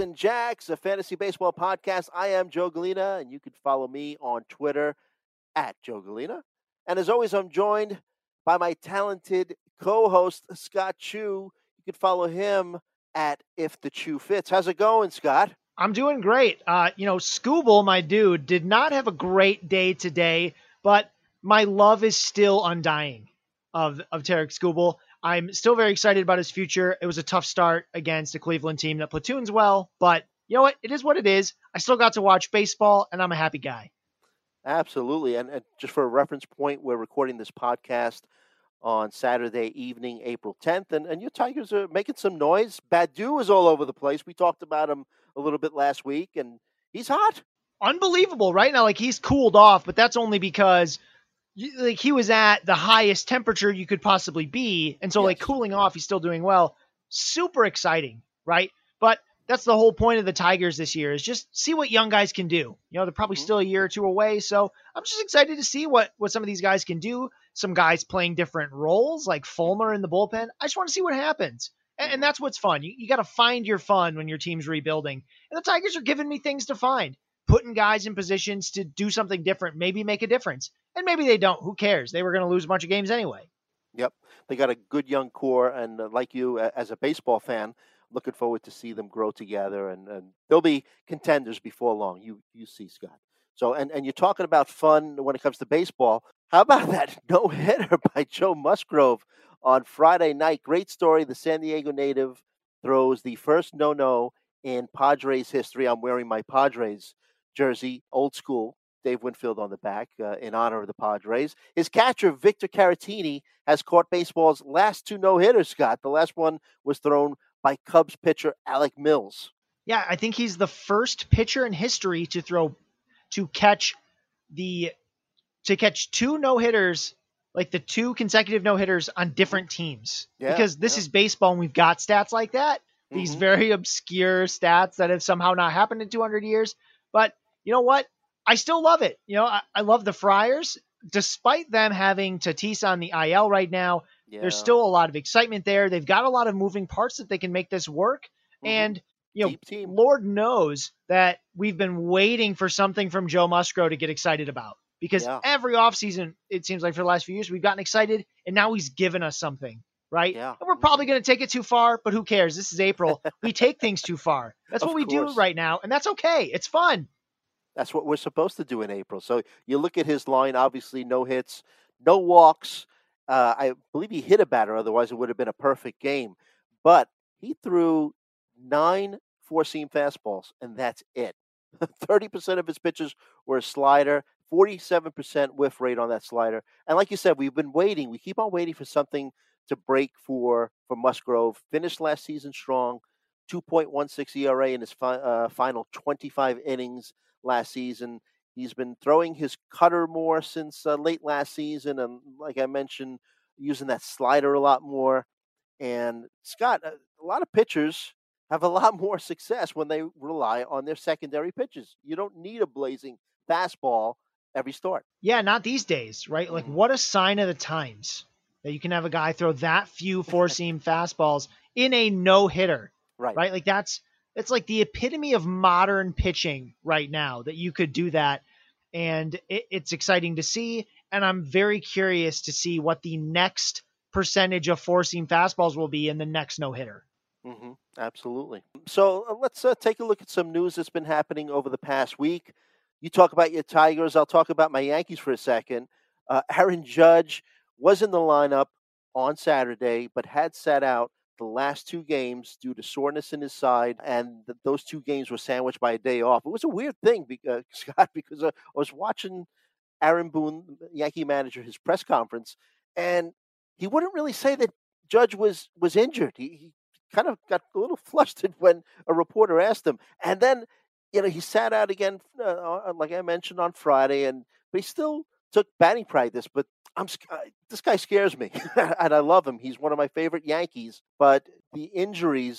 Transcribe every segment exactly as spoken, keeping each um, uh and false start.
and Jacks, a fantasy baseball podcast. I am Joe Galena, and you can follow me on Twitter at Joe Galena. And as always, I'm joined by my talented co-host, Scott Chu. You can follow him at If the Chew Fits. How's it going, Scott? I'm doing great. Uh, you know, Scooble, my dude, did not have a great day today, but my love is still undying of, of Tarek Scooble. I'm still very excited about his future. It was a tough start against a Cleveland team that platoons well, but you know what? It is what it is. I still got to watch baseball, and I'm a happy guy. Absolutely. And, and just for a reference point, we're recording this podcast on Saturday evening, April tenth, and, and your Tigers are making some noise. Badu is all over the place. We talked about him a little bit last week, and he's hot. Unbelievable, right? Now, like, he's cooled off, but that's only because like he was at the highest temperature you could possibly be, and so yes. like cooling off, he's still doing well. Super exciting, right? But that's the whole point of the Tigers this year, is just see what young guys can do. You know, they're probably mm-hmm. still a year or two away, so I'm just excited to see what, what some of these guys can do. Some guys playing different roles, like Fulmer in the bullpen. I just want to see what happens. And, and that's what's fun. You, you got to find your fun when your team's rebuilding. And the Tigers are giving me things to find. Putting guys in positions to do something different, maybe make a difference. And maybe they don't. Who cares? They were going to lose a bunch of games anyway. Yep. They got a good young core. And uh, like you, uh, as a baseball fan, looking forward to see them grow together. And, and they'll be contenders before long. You you see, Scott. So, and, and you're talking about fun when it comes to baseball. How about that no-hitter by Joe Musgrove on Friday night? Great story. The San Diego native throws the first no-no in Padres history. I'm wearing my Padres jersey, old school, Dave Winfield on the back, uh, in honor of the Padres. His catcher, Victor Caratini, has caught baseball's last two no-hitters, Scott. The last one was thrown by Cubs pitcher Alec Mills. Yeah, I think he's the first pitcher in history to throw, to catch the, to catch two no-hitters, like the two consecutive no-hitters on different teams. Yeah, because this yeah. is baseball and we've got stats like that. Mm-hmm. These very obscure stats that have somehow not happened in two hundred years. But you know what? I still love it. You know, I, I love the Friars. Despite them having Tatis on the I L right now, yeah. there's still a lot of excitement there. They've got a lot of moving parts that they can make this work. Mm-hmm. And, you know, Lord knows that we've been waiting for something from Joe Musgrove to get excited about. Because yeah. every offseason, it seems like for the last few years, we've gotten excited, and now he's given us something, right? Yeah. And we're probably going to take it too far, but who cares? This is April. We take things too far. That's of what we course. do right now, and that's okay. It's fun. That's what we're supposed to do in April. So you look at his line, obviously no hits, no walks. Uh, I believe he hit a batter, otherwise it would have been a perfect game. But he threw nine four-seam fastballs, and that's it. thirty percent of his pitches were a slider, forty-seven percent whiff rate on that slider. And like you said, we've been waiting. We keep on waiting for something to break for, for Musgrove. Finished last season strong, two point one six E R A in his fi- uh, final twenty-five innings last season. He's been throwing his cutter more since uh, late last season. And like I mentioned, using that slider a lot more. And Scott, a, a lot of pitchers have a lot more success when they rely on their secondary pitches. You don't need a blazing fastball every start. Yeah, not these days, right? Like, what a sign of the times that you can have a guy throw that few four-seam fastballs in a no-hitter, right? Right? Like, that's it's like the epitome of modern pitching right now, that you could do that. And it, it's exciting to see. And I'm very curious to see what the next percentage of four-seam fastballs will be in the next no-hitter. Mm-hmm. Absolutely. So uh, let's uh, take a look at some news that's been happening over the past week. You talk about your Tigers. I'll talk about my Yankees for a second. Uh, Aaron Judge was in the lineup on Saturday, but had sat out the last two games due to soreness in his side, and th- those two games were sandwiched by a day off. It was a weird thing, be- uh, Scott, because uh, I was watching Aaron Boone, Yankee manager, his press conference, and he wouldn't really say that Judge was was injured. He, he kind of got a little flustered when a reporter asked him, and then you know he sat out again, uh, like I mentioned on Friday, and but he still took batting practice. But I'm uh, this guy scares me, and I love him. He's one of my favorite Yankees. But the injuries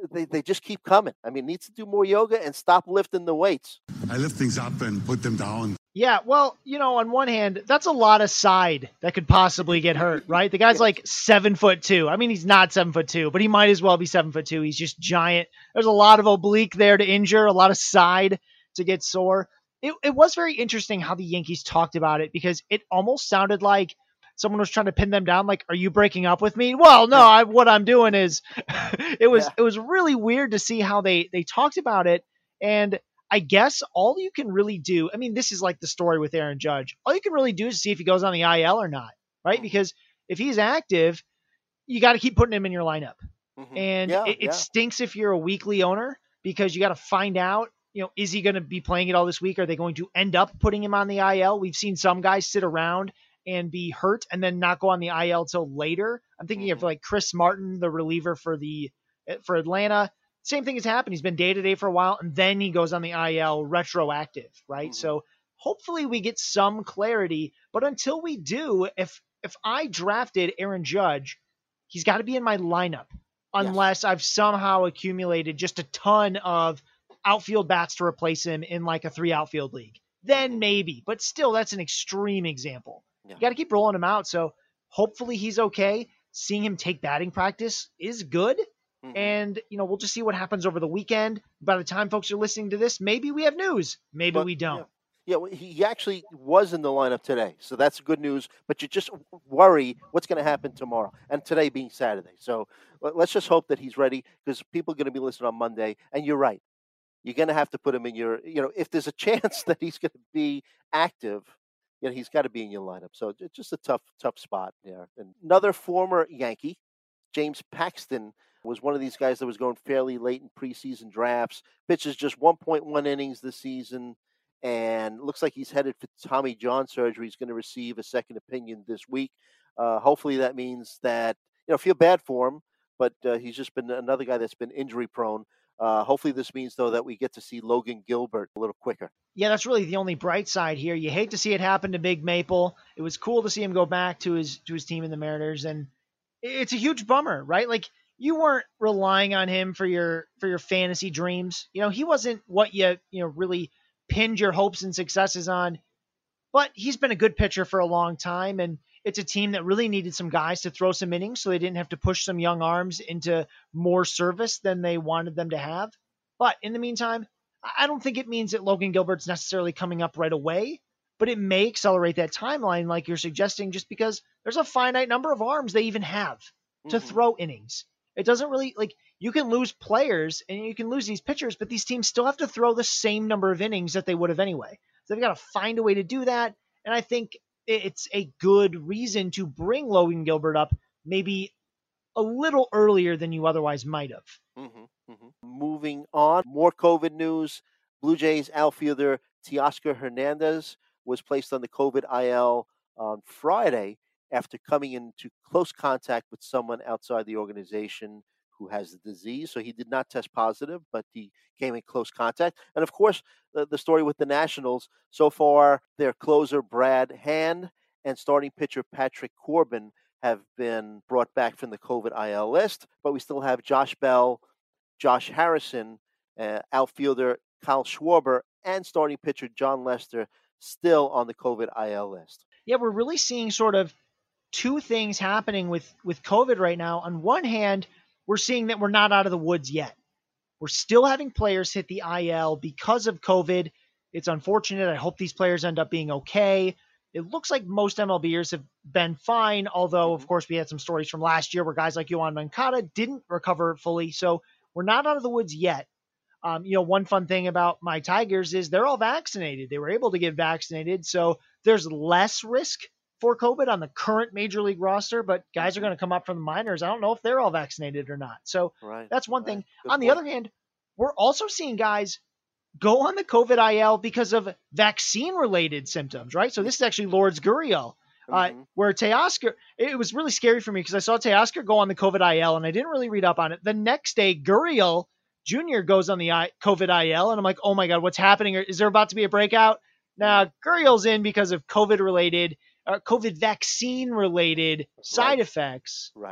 they, they just keep coming. I mean, needs to do more yoga and stop lifting the weights. I lift things up and put them down. Yeah, well, you know, on one hand, that's a lot of side that could possibly get hurt, right? The guy's like seven foot two. I mean, he's not seven foot two, but he might as well be seven foot two. He's just giant. There's a lot of oblique there to injure, a lot of side to get sore. It, it was very interesting how the Yankees talked about it, because it almost sounded like someone was trying to pin them down. Like, are you breaking up with me? Well, no, I, what I'm doing is it was, yeah. it was really weird to see how they, they talked about it. And I guess all you can really do, I mean, this is like the story with Aaron Judge. All you can really do is see if he goes on the I L or not, right? Because if he's active, you got to keep putting him in your lineup. Mm-hmm. And yeah, it, it yeah. stinks if you're a weekly owner, because you got to find out, you know, is he going to be playing it all this week? Are they going to end up putting him on the I L? We've seen some guys sit around and be hurt and then not go on the I L till later. I'm thinking mm-hmm. of like Chris Martin, the reliever for the for Atlanta. Same thing has happened. He's been day to day for a while, and then he goes on the I L retroactive, right? Mm-hmm. So hopefully we get some clarity. But until we do, if if I drafted Aaron Judge, he's got to be in my lineup, unless yes. I've somehow accumulated just a ton of outfield bats to replace him in like a three outfield league. Then maybe, but still, that's an extreme example. Yeah. You got to keep rolling him out. So hopefully he's okay. Seeing him take batting practice is good. Mm-hmm. And, you know, we'll just see what happens over the weekend. By the time folks are listening to this, maybe we have news. Maybe but, we don't. Yeah, yeah, he actually was in the lineup today. So that's good news. But you just worry what's going to happen tomorrow. And today being Saturday. So let's just hope that he's ready, because people are going to be listening on Monday. And you're right. You're going to have to put him in your, you know, if there's a chance that he's going to be active, you know, he's got to be in your lineup. So it's just a tough, tough spot there. And another former Yankee, James Paxton, was one of these guys that was going fairly late in preseason drafts. Pitches just one point one innings this season, and looks like he's headed for Tommy John surgery. He's going to receive a second opinion this week. Uh, hopefully that means that, you know, feel bad for him, but uh, he's just been another guy that's been injury prone. Uh, hopefully this means, though, that we get to see Logan Gilbert a little quicker. Yeah, that's really the only bright side here. You hate to see it happen to Big Maple. It was cool to see him go back to his to his team in the Mariners, and it's a huge bummer, right? Like, you weren't relying on him for your for your fantasy dreams. You know, he wasn't what you you know really pinned your hopes and successes on. But he's been a good pitcher for a long time, and it's a team that really needed some guys to throw some innings so they didn't have to push some young arms into more service than they wanted them to have. But in the meantime, I don't think it means that Logan Gilbert's necessarily coming up right away, but it may accelerate that timeline like you're suggesting, just because there's a finite number of arms they even have to mm-hmm. throw innings. It doesn't really, like, you can lose players and you can lose these pitchers, but these teams still have to throw the same number of innings that they would have anyway. So they've got to find a way to do that. And I think it's a good reason to bring Logan Gilbert up maybe a little earlier than you otherwise might have. Mm-hmm, mm-hmm. Moving on, more COVID news. Blue Jays outfielder Teoscar Hernandez was placed on the COVID I L on Friday after coming into close contact with someone outside the organization who has the disease. So he did not test positive, but he came in close contact. And of course, the, the story with the Nationals, so far, their closer Brad Hand and starting pitcher Patrick Corbin have been brought back from the COVID I L list. But we still have Josh Bell, Josh Harrison, uh, outfielder Kyle Schwarber, and starting pitcher John Lester still on the COVID I L list. Yeah, we're really seeing sort of two things happening with, with COVID right now. On one hand, we're seeing that we're not out of the woods yet. We're still having players hit the I L because of COVID. It's unfortunate. I hope these players end up being okay. It looks like most MLBers have been fine, although, of course, we had some stories from last year where guys like Yohan Moncada didn't recover fully. So we're not out of the woods yet. Um, you know, one fun thing about my Tigers is they're all vaccinated. They were able to get vaccinated, so there's less risk for COVID on the current Major League roster, but guys are going to come up from the minors. I don't know if they're all vaccinated or not. So right, that's one right. thing. Good on the point. Other hand, we're also seeing guys go on the COVID I L because of vaccine-related symptoms, right? So this is actually Lourdes Gurriel, uh, mm-hmm. where Teoscar, it was really scary for me because I saw Teoscar go on the COVID I L, and I didn't really read up on it. The next day, Gurriel Junior goes on the I- COVID I L, and I'm like, oh my God, what's happening? Is there about to be a breakout? Now, Gurriel's in because of COVID-related Uh, COVID vaccine related side right. effects. Right.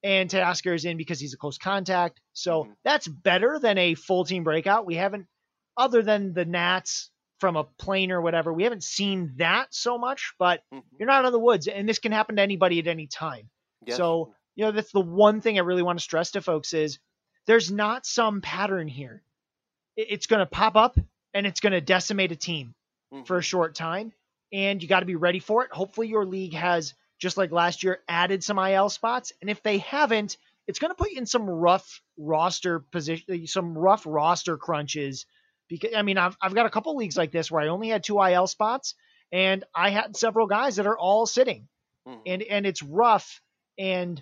and Teoscar is in because he's a close contact. So Mhm. that's better than a full team breakout. We haven't, other than the Nats from a plane or whatever, we haven't seen that so much, but Mhm. you're not out of the woods, and this can happen to anybody at any time. Yes. So, you know, that's the one thing I really want to stress to folks is there's not some pattern here. It- It's going to pop up and it's going to decimate a team Mhm. for a short time, and you got to be ready for it. Hopefully your league has, just like last year, added some I L spots, and if they haven't, it's going to put you in some rough roster position, some rough roster crunches. Because I mean, I've I've got a couple leagues like this where I only had two I L spots, and I had several guys that are all sitting, Mhm. and and it's rough. And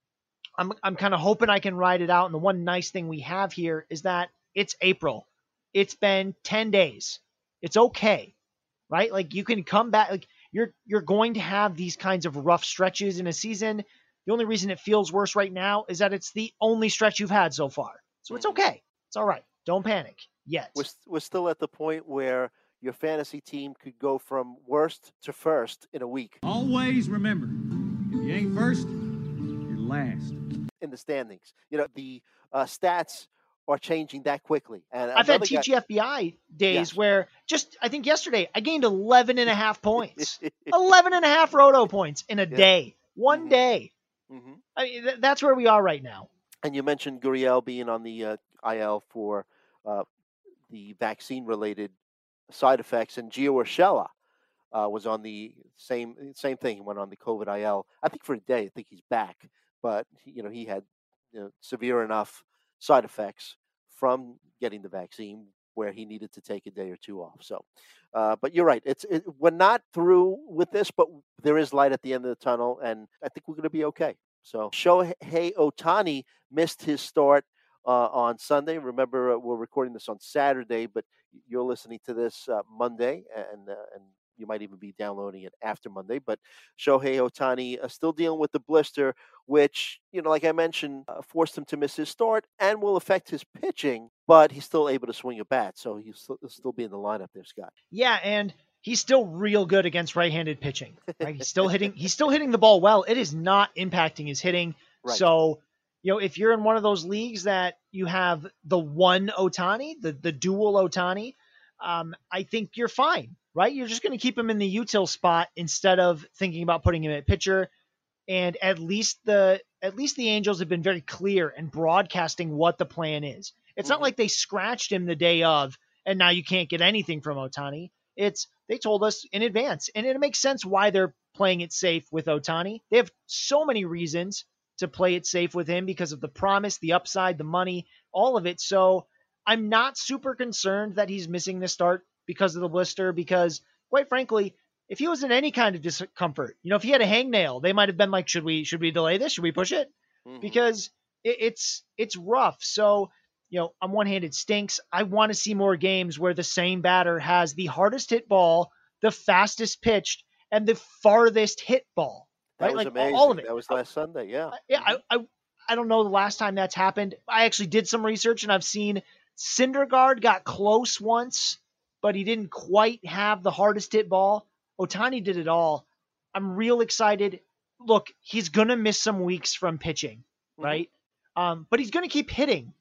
I'm I'm kind of hoping I can ride it out. And the one nice thing we have here is that it's April. It's been ten days. It's okay, right? Like you can come back. Like you're you're going to have these kinds of rough stretches in a season. The only reason it feels worse right now is that it's the only stretch you've had so far. So it's Mhm. okay. It's all right. Don't panic yet. We're, st- we're still at the point where your fantasy team could go from worst to first in a week Always remember, if you ain't first, you're last. in the standings. You know, the uh, stats are changing that quickly. And I've had another guy- T G F B I days Yes. where just, I think yesterday, I gained eleven and a half points. eleven and a half roto points in a Yeah. day. One Mhm. day. Mhm. I mean, th- that's where we are right now. And you mentioned Gurriel being on the uh, I L for uh, the vaccine-related side effects, and Gio Urshela uh, was on the same same thing. He went on the COVID I L. I think for a day. I think he's back, but he- you know he had you know, severe enough side effects from getting the vaccine where he needed to take a day or two off. So, uh, but you're right. It's it, we're not through with this, but there is light at the end of the tunnel, and I think we're going to be okay. So Shohei Ohtani missed his start uh, on Sunday. Remember, uh, we're recording this on Saturday, but you're listening to this uh, Monday, and uh, and you might even be downloading it after Monday. But Shohei Ohtani uh, still dealing with the blister, which, you know, like I mentioned, uh, forced him to miss his start and will affect his pitching, but he's still able to swing a bat, so he'll still, he'll still be in the lineup there, Scott. Yeah, and he's still real good against right-handed pitching. Right? He's still hitting he's still hitting the ball well. It is not impacting his hitting. Right. So, you know, if you're in one of those leagues that you have the one Ohtani, the the dual Ohtani, um, I think you're fine, right? You're just going to keep him in the util spot instead of thinking about putting him at pitcher. And at least the at least the Angels have been very clear and broadcasting what the plan is. It's Mhm. not like they scratched him the day of and now you can't get anything from Ohtani. It's they told us in advance, and it makes sense why they're playing it safe with Ohtani. They have so many reasons to play it safe with him because of the promise, the upside, the money, all of it. So I'm not super concerned that he's missing the start because of the blister, because quite frankly, if he was in any kind of discomfort, you know, if he had a hangnail, they might have been like, should we, should we delay this? Should we push it? Mhm. Because it, it's, it's rough. So, you know, on one hand, it stinks. I want to see more games where the same batter has the hardest hit ball, the fastest pitched, and the farthest hit ball. That Right? was Like amazing. all of it. That was last Sunday, yeah. Yeah, Mhm. I, I I don't know the last time that's happened. I actually did some research and I've seen Syndergaard got close once, but he didn't quite have the hardest hit ball. Ohtani did it all. I'm real excited. Look, he's gonna miss some weeks from pitching, Mhm. right? Um, but he's gonna keep hitting.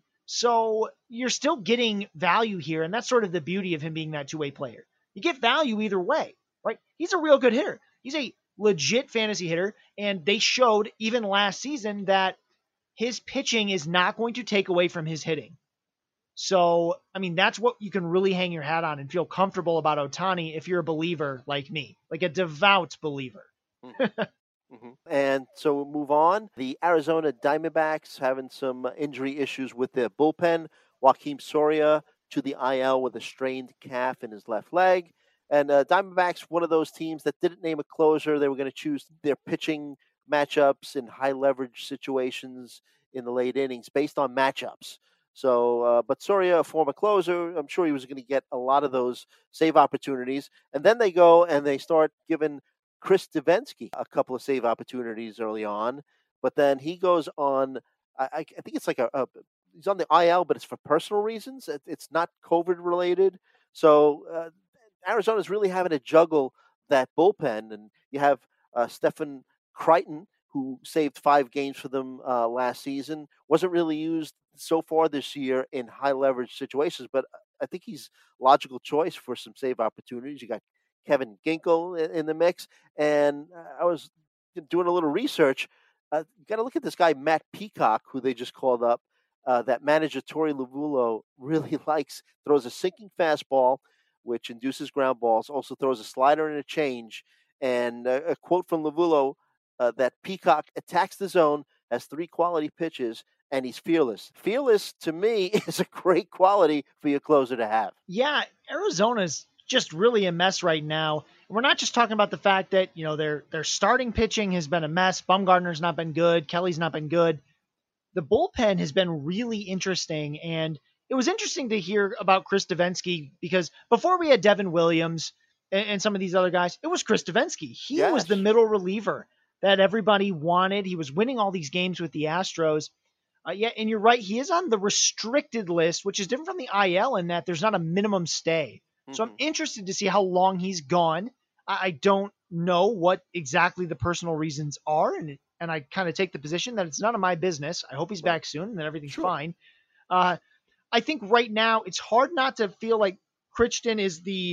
So you're still getting value here, and that's sort of the beauty of him being that two-way player. You get value either way, right? He's a real good hitter. He's a legit fantasy hitter, and they showed even last season that his pitching is not going to take away from his hitting. So, I mean, that's what you can really hang your hat on and feel comfortable about Ohtani if you're a believer like me, like a devout believer. Mhm. And so we'll move on. The Arizona Diamondbacks having some injury issues with their bullpen. Joakim Soria to the I L with a strained calf in his left leg. And uh, Diamondbacks, one of those teams that didn't name a closer. They were going to choose their pitching matchups in high leverage situations in the late innings based on matchups. So, uh, but Soria, a former closer, I'm sure he was going to get a lot of those save opportunities. And then they go and they start giving Chris Davinsky a couple of save opportunities early on, but then he goes on. I, I think it's like a, a he's on the I L, but it's for personal reasons. It, it's not COVID related. So uh, Arizona's really having to juggle that bullpen, and you have uh, Stephen Crichton who saved five games for them uh, last season. Wasn't really used so far this year in high leverage situations, but I think he's logical choice for some save opportunities. You got Kevin Ginkel in, in the mix, and I was doing a little research. Uh, you got to look at this guy Matt Peacock, who they just called up. Uh, that manager Torey Lovullo really likes. Throws a sinking fastball, which induces ground balls. Also throws a slider and a change. And uh, a quote from Lovullo uh, that Peacock attacks the zone, has three quality pitches, and he's fearless. Fearless, to me, is a great quality for your closer to have. Yeah, Arizona's just really a mess right now. We're not just talking about the fact that, you know, their their starting pitching has been a mess. Bumgarner's not been good. Kelly's not been good. The bullpen has been really interesting, and it was interesting to hear about Chris Davinsky because before we had Devin Williams and, and some of these other guys, it was Chris Davinsky. He Yes. was the middle reliever that everybody wanted. He was winning all these games with the Astros. Uh, yeah, and you're right. He is on the restricted list, which is different from the I L in that there's not a minimum stay. Mm-hmm. So I'm interested to see how long he's gone. I, I don't know what exactly the personal reasons are, and and I kind of take the position that it's none of my business. I hope he's right. back soon and that everything's sure. fine. Uh, I think right now it's hard not to feel like Crichton is the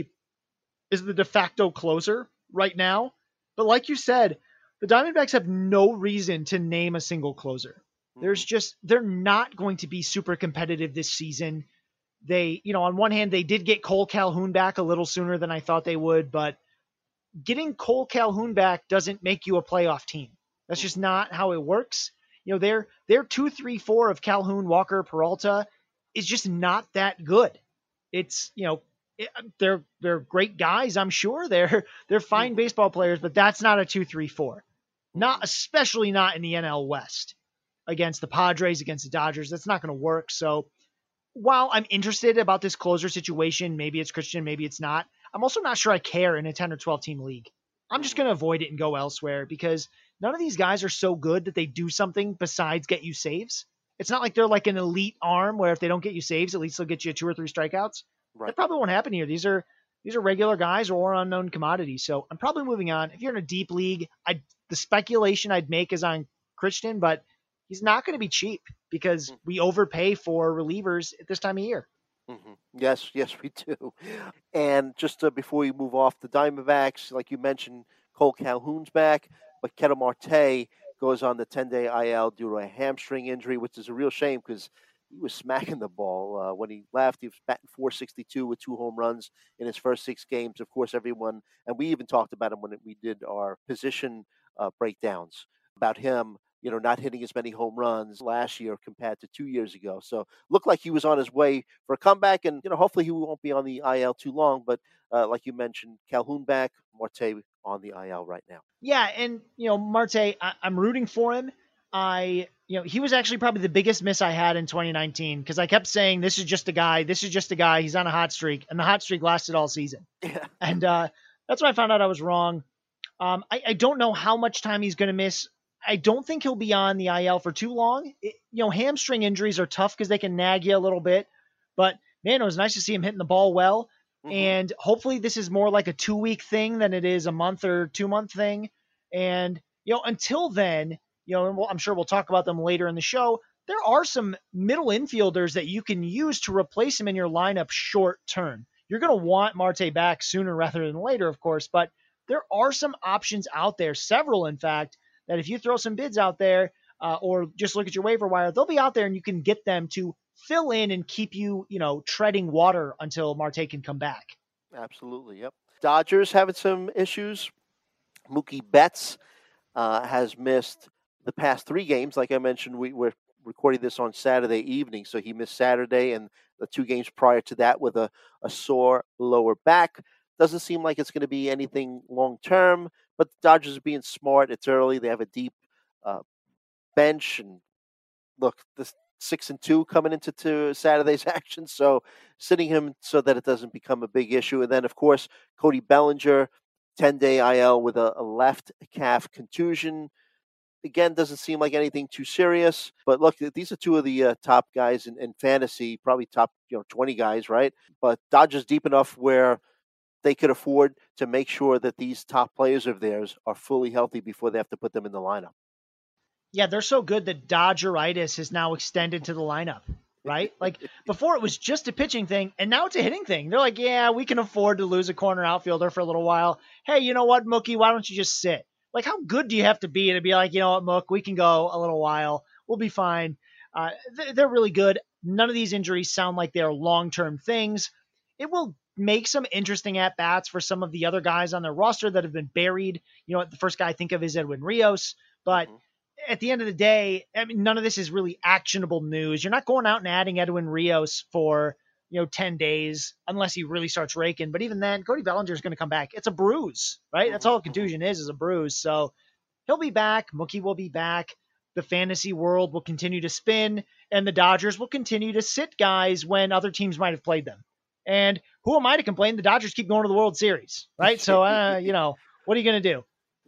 is the de facto closer right now. But like you said, the Diamondbacks have no reason to name a single closer. There's just, they're not going to be super competitive this season. They, you know, on one hand, they did get Cole Calhoun back a little sooner than I thought they would, but getting Cole Calhoun back doesn't make you a playoff team. That's just not how it works. You know, their, their two, three, four of Calhoun, Walker, Peralta is just not that good. It's, you know, it, they're, they're great guys. I'm sure they're, they're fine baseball players, but that's not a two, three, four, not, especially not in the N L West. Against the Padres, against the Dodgers. That's not going to work. So while I'm interested about this closer situation, maybe it's Crichton, maybe it's not, I'm also not sure I care in a ten or twelve team league. I'm just going to avoid it and go elsewhere because none of these guys are so good that they do something besides get you saves. It's not like they're like an elite arm where if they don't get you saves, at least they'll get you two or three strikeouts. Right. That probably won't happen here. These are these are regular guys or unknown commodities. So I'm probably moving on. If you're in a deep league, I the speculation I'd make is on Crichton, but he's not going to be cheap because we overpay for relievers at this time of year. Mm-hmm. Yes, yes, we do. And just uh, before we move off the Diamondbacks, like you mentioned, Cole Calhoun's back, but Ketel Marte goes on the ten-day I L due to a hamstring injury, which is a real shame because he was smacking the ball. Uh, when he left, he was batting four sixty-two with two home runs in his first six games. Of course, everyone, and we even talked about him when we did our position uh, breakdowns about him, you know, not hitting as many home runs last year compared to two years ago. So looked like he was on his way for a comeback, and, you know, hopefully he won't be on the I L too long. But uh, like you mentioned, Calhoun back, Marte on the I L right now. Yeah, and, you know, Marte, I- I'm rooting for him. I, you know, he was actually probably the biggest miss I had in twenty nineteen because I kept saying, this is just a guy, this is just a guy, he's on a hot streak, and the hot streak lasted all season. Yeah. And uh, that's when I found out I was wrong. Um, I, I don't know how much time he's going to miss. I don't think he'll be on the I L for too long. It, you know, hamstring injuries are tough because they can nag you a little bit. But, man, it was nice to see him hitting the ball well. Mm-hmm. And hopefully this is more like a two-week thing than it is a month or two-month thing. And, you know, until then, you know, and we'll, I'm sure we'll talk about them later in the show, there are some middle infielders that you can use to replace him in your lineup short term. You're going to want Marte back sooner rather than later, of course. But there are some options out there, several, in fact, that if you throw some bids out there uh, or just look at your waiver wire, they'll be out there and you can get them to fill in and keep you, you know, treading water until Marte can come back. Absolutely. Yep. Dodgers having some issues. Mookie Betts uh, has missed the past three games. Like I mentioned, we were recording this on Saturday evening, so he missed Saturday and the two games prior to that with a, a sore lower back. Doesn't seem like it's going to be anything long-term, but the Dodgers are being smart. It's early. They have a deep uh, bench. And look, this six and two coming into two Saturday's action, so sitting him so that it doesn't become a big issue. And then, of course, Cody Bellinger, ten-day I L with a, a left calf contusion. Again, doesn't seem like anything too serious. But look, these are two of the uh, top guys in, in fantasy, probably top you know twenty guys, right? But Dodgers deep enough where they could afford to make sure that these top players of theirs are fully healthy before they have to put them in the lineup. Yeah, they're so good that Dodgeritis has now extended to the lineup, right? Like before it was just a pitching thing, and now it's a hitting thing. They're like, yeah, we can afford to lose a corner outfielder for a little while. Hey, you know what, Mookie? Why don't you just sit? Like, how good do you have to be to be like, you know what, Mook, we can go a little while. We'll be fine. Uh, they're really good. None of these injuries sound like they're long-term things. It will make some interesting at-bats for some of the other guys on their roster that have been buried. You know, the first guy I think of is Edwin Rios, but mm-hmm. At the end of the day, I mean, none of this is really actionable news. You're not going out and adding Edwin Rios for, you know, ten days unless he really starts raking. But even then, Cody Bellinger is going to come back. It's a bruise, right? That's all a contusion is, is a bruise. So he'll be back. Mookie will be back. The fantasy world will continue to spin, and the Dodgers will continue to sit guys when other teams might have played them. And who am I to complain? The Dodgers keep going to the World Series, right? So, uh, you know, what are you going to do?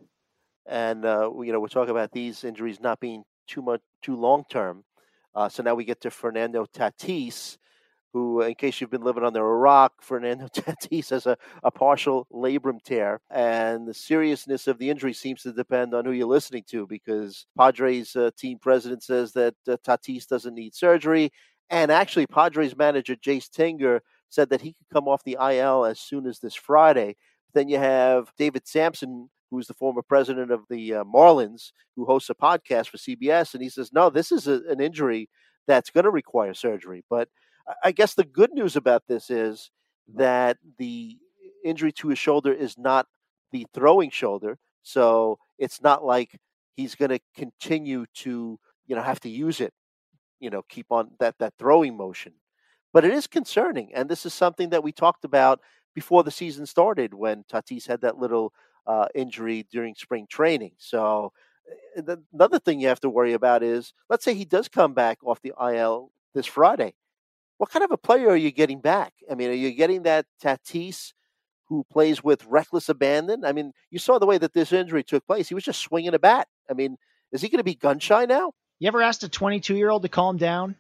And, uh, you know, we're talking about these injuries not being too much, too long-term. Uh, so now we get to Fernando Tatis, who, in case you've been living under a rock, Fernando Tatis has a, a partial labrum tear. And the seriousness of the injury seems to depend on who you're listening to, because Padres uh, team president says that uh, Tatis doesn't need surgery. And actually, Padres manager Jace Tinger said that he could come off the I L as soon as this Friday. Then you have David Sampson, who's the former president of the uh, Marlins, who hosts a podcast for C B S. And he says, no, this is a, an injury that's going to require surgery. But I guess the good news about this is that the injury to his shoulder is not the throwing shoulder. So it's not like he's going to continue to, you know, have to use it, you know, keep on that, that throwing motion. But it is concerning. And this is something that we talked about before the season started when Tatis had that little uh, injury during spring training. So uh, another thing you have to worry about is, let's say he does come back off the I L this Friday. What kind of a player are you getting back? I mean, are you getting that Tatis who plays with reckless abandon? I mean, you saw the way that this injury took place. He was just swinging a bat. I mean, is he going to be gun shy now? You ever asked a twenty-two-year-old to calm down?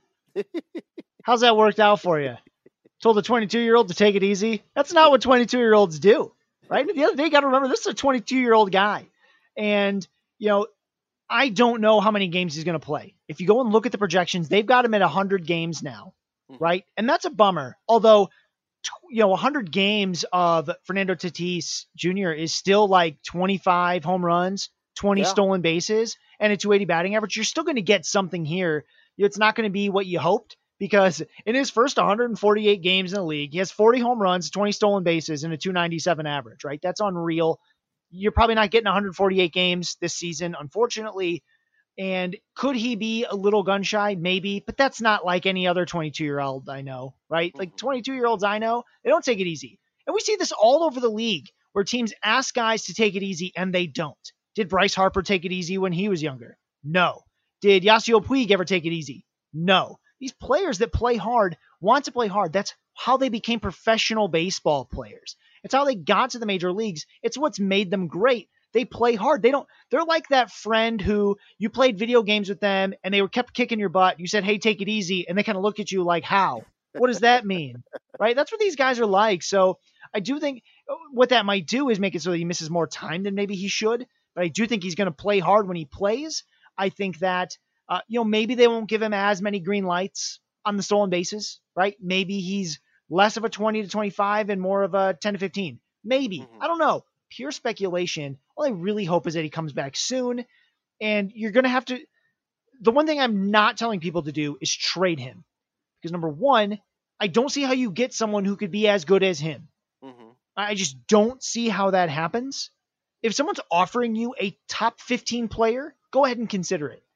How's that worked out for you? Told a twenty-two-year-old to take it easy? That's not what twenty-two-year-olds do, right? The other day, you got to remember, this is a twenty-two-year-old guy. And, you know, I don't know how many games he's going to play. If you go and look at the projections, they've got him at one hundred games now, right? And that's a bummer. Although, you know, one hundred games of Fernando Tatis Junior is still like twenty-five home runs, twenty yeah. stolen bases, and a two eighty batting average. You're still going to get something here. It's not going to be what you hoped, because in his first one hundred forty-eight games in the league, he has forty home runs, twenty stolen bases, and a two ninety-seven average, right? That's unreal. You're probably not getting one hundred forty-eight games this season, unfortunately. And could he be a little gun shy? Maybe, but that's not like any other twenty-two-year-old I know, right? Like twenty-two-year-olds I know, they don't take it easy. And we see this all over the league where teams ask guys to take it easy and they don't. Did Bryce Harper take it easy when he was younger? No. Did Yasiel Puig ever take it easy? No. These players that play hard want to play hard. That's how they became professional baseball players. It's how they got to the major leagues. It's what's made them great. They play hard. They don't, they're like that friend who you played video games with them and they were kept kicking your butt. You said, hey, take it easy. And they kind of look at you like, how? What does that mean? Right? That's what these guys are like. So I do think what that might do is make it so that he misses more time than maybe he should. But I do think he's going to play hard when he plays. I think that, uh, you know, maybe they won't give him as many green lights on the stolen bases, right? Maybe he's less of a twenty to twenty-five and more of a ten to fifteen. Maybe. Mm-hmm. I don't know. Pure speculation. All I really hope is that he comes back soon. And you're going to have to, the one thing I'm not telling people to do is trade him. Because number one, I don't see how you get someone who could be as good as him. Mm-hmm. I just don't see how that happens. If someone's offering you a top fifteen player, go ahead and consider it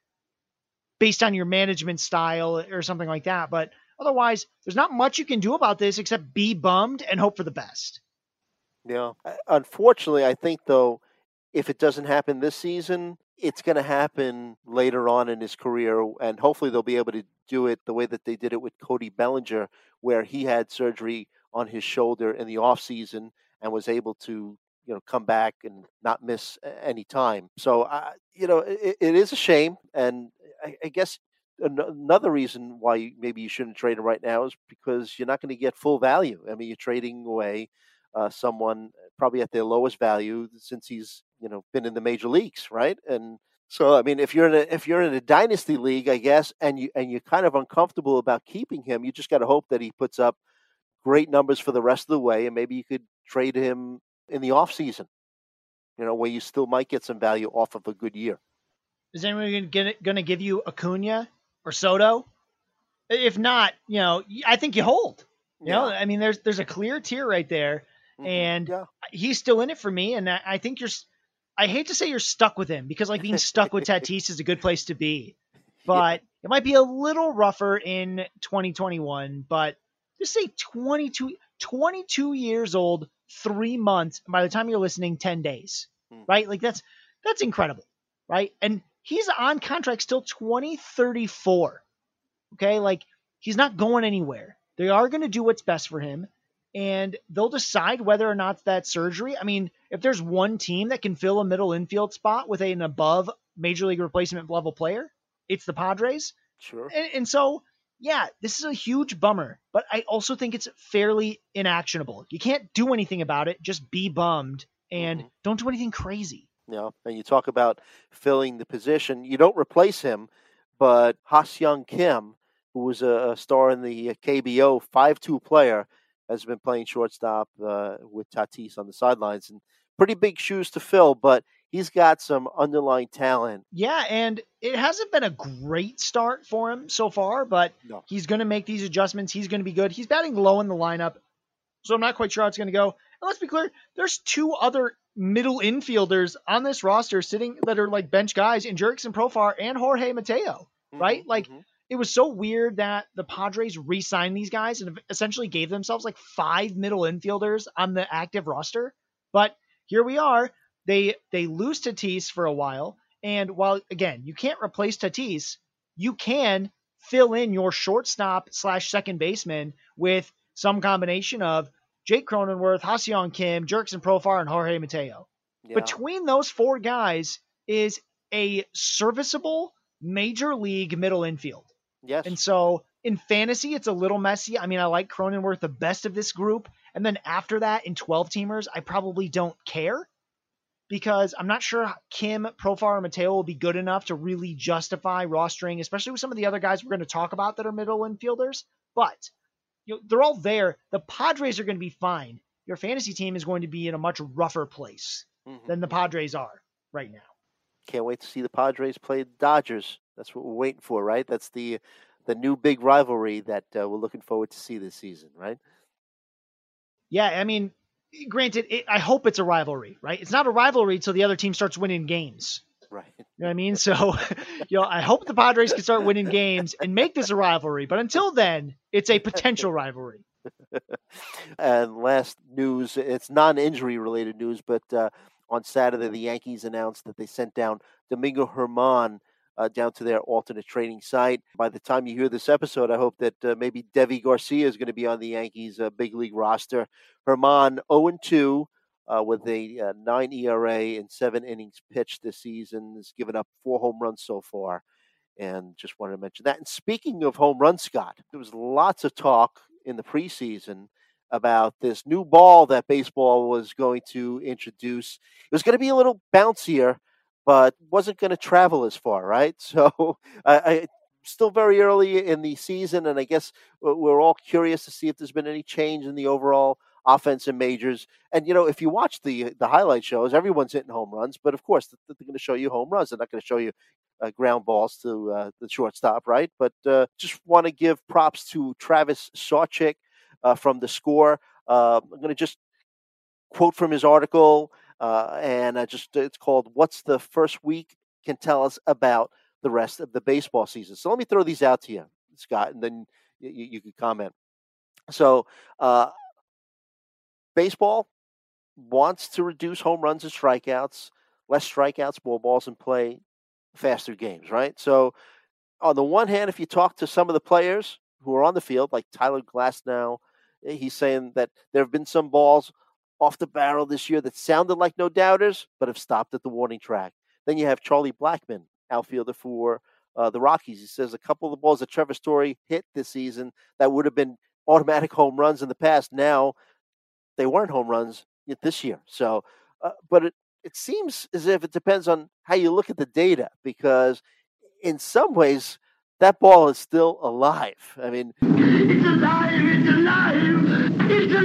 based on your management style or something like that. But otherwise, there's not much you can do about this except be bummed and hope for the best. Yeah. Unfortunately, I think, though, if it doesn't happen this season, it's going to happen later on in his career. And hopefully they'll be able to do it the way that they did it with Cody Bellinger, where he had surgery on his shoulder in the offseason and was able to, you know, come back and not miss any time. So, uh, you know, it, it is a shame. And I, I guess another reason why you, maybe you shouldn't trade him right now is because you're not going to get full value. I mean, you're trading away uh, someone probably at their lowest value since he's, you know, been in the major leagues, right? And So I mean, if you're in a if you're in a dynasty league, I guess, and you and you're kind of uncomfortable about keeping him, you just got to hope that he puts up great numbers for the rest of the way, and maybe you could trade him in the off season. You know, where you still might get some value off of a good year. Is anyone going to give you Acuna or Soto? If not, you know, I think you hold. You yeah. know, I mean, there's there's a clear tier right there, mm-hmm. and yeah. he's still in it for me. And I think you're. I hate to say you're stuck with him because like being stuck with Tatis is a good place to be, but yeah. it might be a little rougher in twenty twenty-one. But just say twenty-two, twenty-two years old, three months. And by the time you're listening, ten days, mm-hmm. right? Like that's that's incredible, right? And he's on contract still twenty thirty-four. Okay, like he's not going anywhere. They are going to do what's best for him, and they'll decide whether or not that's surgery. I mean, if there's one team that can fill a middle infield spot with an above major league replacement level player, it's the Padres. Sure. And, and so, yeah, this is a huge bummer, but I also think it's fairly inactionable. You can't do anything about it. Just be bummed and mm-hmm. don't do anything crazy. Yeah, and you talk about filling the position. You don't replace him, but Ha-Seong Kim, who was a star in the K B O five two player, has been playing shortstop uh, with Tatis on the sidelines. And pretty big shoes to fill, but he's got some underlying talent. Yeah, and it hasn't been a great start for him so far, but no. he's going to make these adjustments. He's going to be good. He's batting low in the lineup, so I'm not quite sure how it's going to go. And let's be clear, there's two other middle infielders on this roster sitting that are like bench guys in Jurickson Profar and Jorge Mateo, mm-hmm, right? Like, mm-hmm. It was so weird that the Padres re-signed these guys and essentially gave themselves like five middle infielders on the active roster. But here we are. They they lose Tatis for a while. And while, again, you can't replace Tatis, you can fill in your shortstop slash second baseman with some combination of Jake Cronenworth, Ha-Seong Kim, Jurickson Profar, and Jorge Mateo. Yeah. Between those four guys is a serviceable major league middle infield. Yes. And so in fantasy, it's a little messy. I mean, I like Cronenworth the best of this group. And then after that, in twelve teamers, I probably don't care because I'm not sure Kim, Profar, or Mateo will be good enough to really justify rostering, especially with some of the other guys we're going to talk about that are middle infielders. But you know, they're all there. The Padres are going to be fine. Your fantasy team is going to be in a much rougher place mm-hmm. than the Padres are right now. Can't wait to see the Padres play the Dodgers. That's what we're waiting for, right? That's the the new big rivalry that uh, we're looking forward to see this season, right? Yeah, I mean, granted, it, I hope it's a rivalry, right? It's not a rivalry until the other team starts winning games. Right. You know what I mean? So, you know, I hope the Padres can start winning games and make this a rivalry. But until then, it's a potential rivalry. And last news, it's non-injury related news, but uh, on Saturday, the Yankees announced that they sent down Domingo Germán uh, down to their alternate training site. By the time you hear this episode, I hope that uh, maybe Deivi Garcia is going to be on the Yankees' uh, big league roster. Germán oh and two uh, with a uh, nine E R A in seven innings pitched this season. Has given up four home runs so far. And just wanted to mention that. And speaking of home runs, Scott, there was lots of talk in the preseason about this new ball that baseball was going to introduce. It was going to be a little bouncier, but wasn't going to travel as far, right? So I, I still very early in the season, and I guess we're all curious to see if there's been any change in the overall offense in majors. And, you know, if you watch the the highlight shows, everyone's hitting home runs, but of course they're going to show you home runs. They're not going to show you uh, ground balls to uh, the shortstop, right? But uh, just want to give props to Travis Sawchik uh, from The Score. Uh, I'm going to just quote from his article, uh, and I just it's called "What's the First Week Can Tell Us About the Rest of the Baseball Season." So let me throw these out to you, Scott, and then you, you can comment. So uh, baseball wants to reduce home runs and strikeouts, less strikeouts, more balls in play, faster games, right? So on the one hand, if you talk to some of the players who are on the field, like Tyler Glasnow, he's saying that there have been some balls off the barrel this year that sounded like no doubters, but have stopped at the warning track. Then you have Charlie Blackmon, outfielder for uh, the Rockies. He says a couple of the balls that Trevor Story hit this season that would have been automatic home runs in the past, now they weren't home runs this year. So, uh, but it, it seems as if it depends on how you look at the data, because in some ways that ball is still alive. I mean, it's alive, it's alive, it's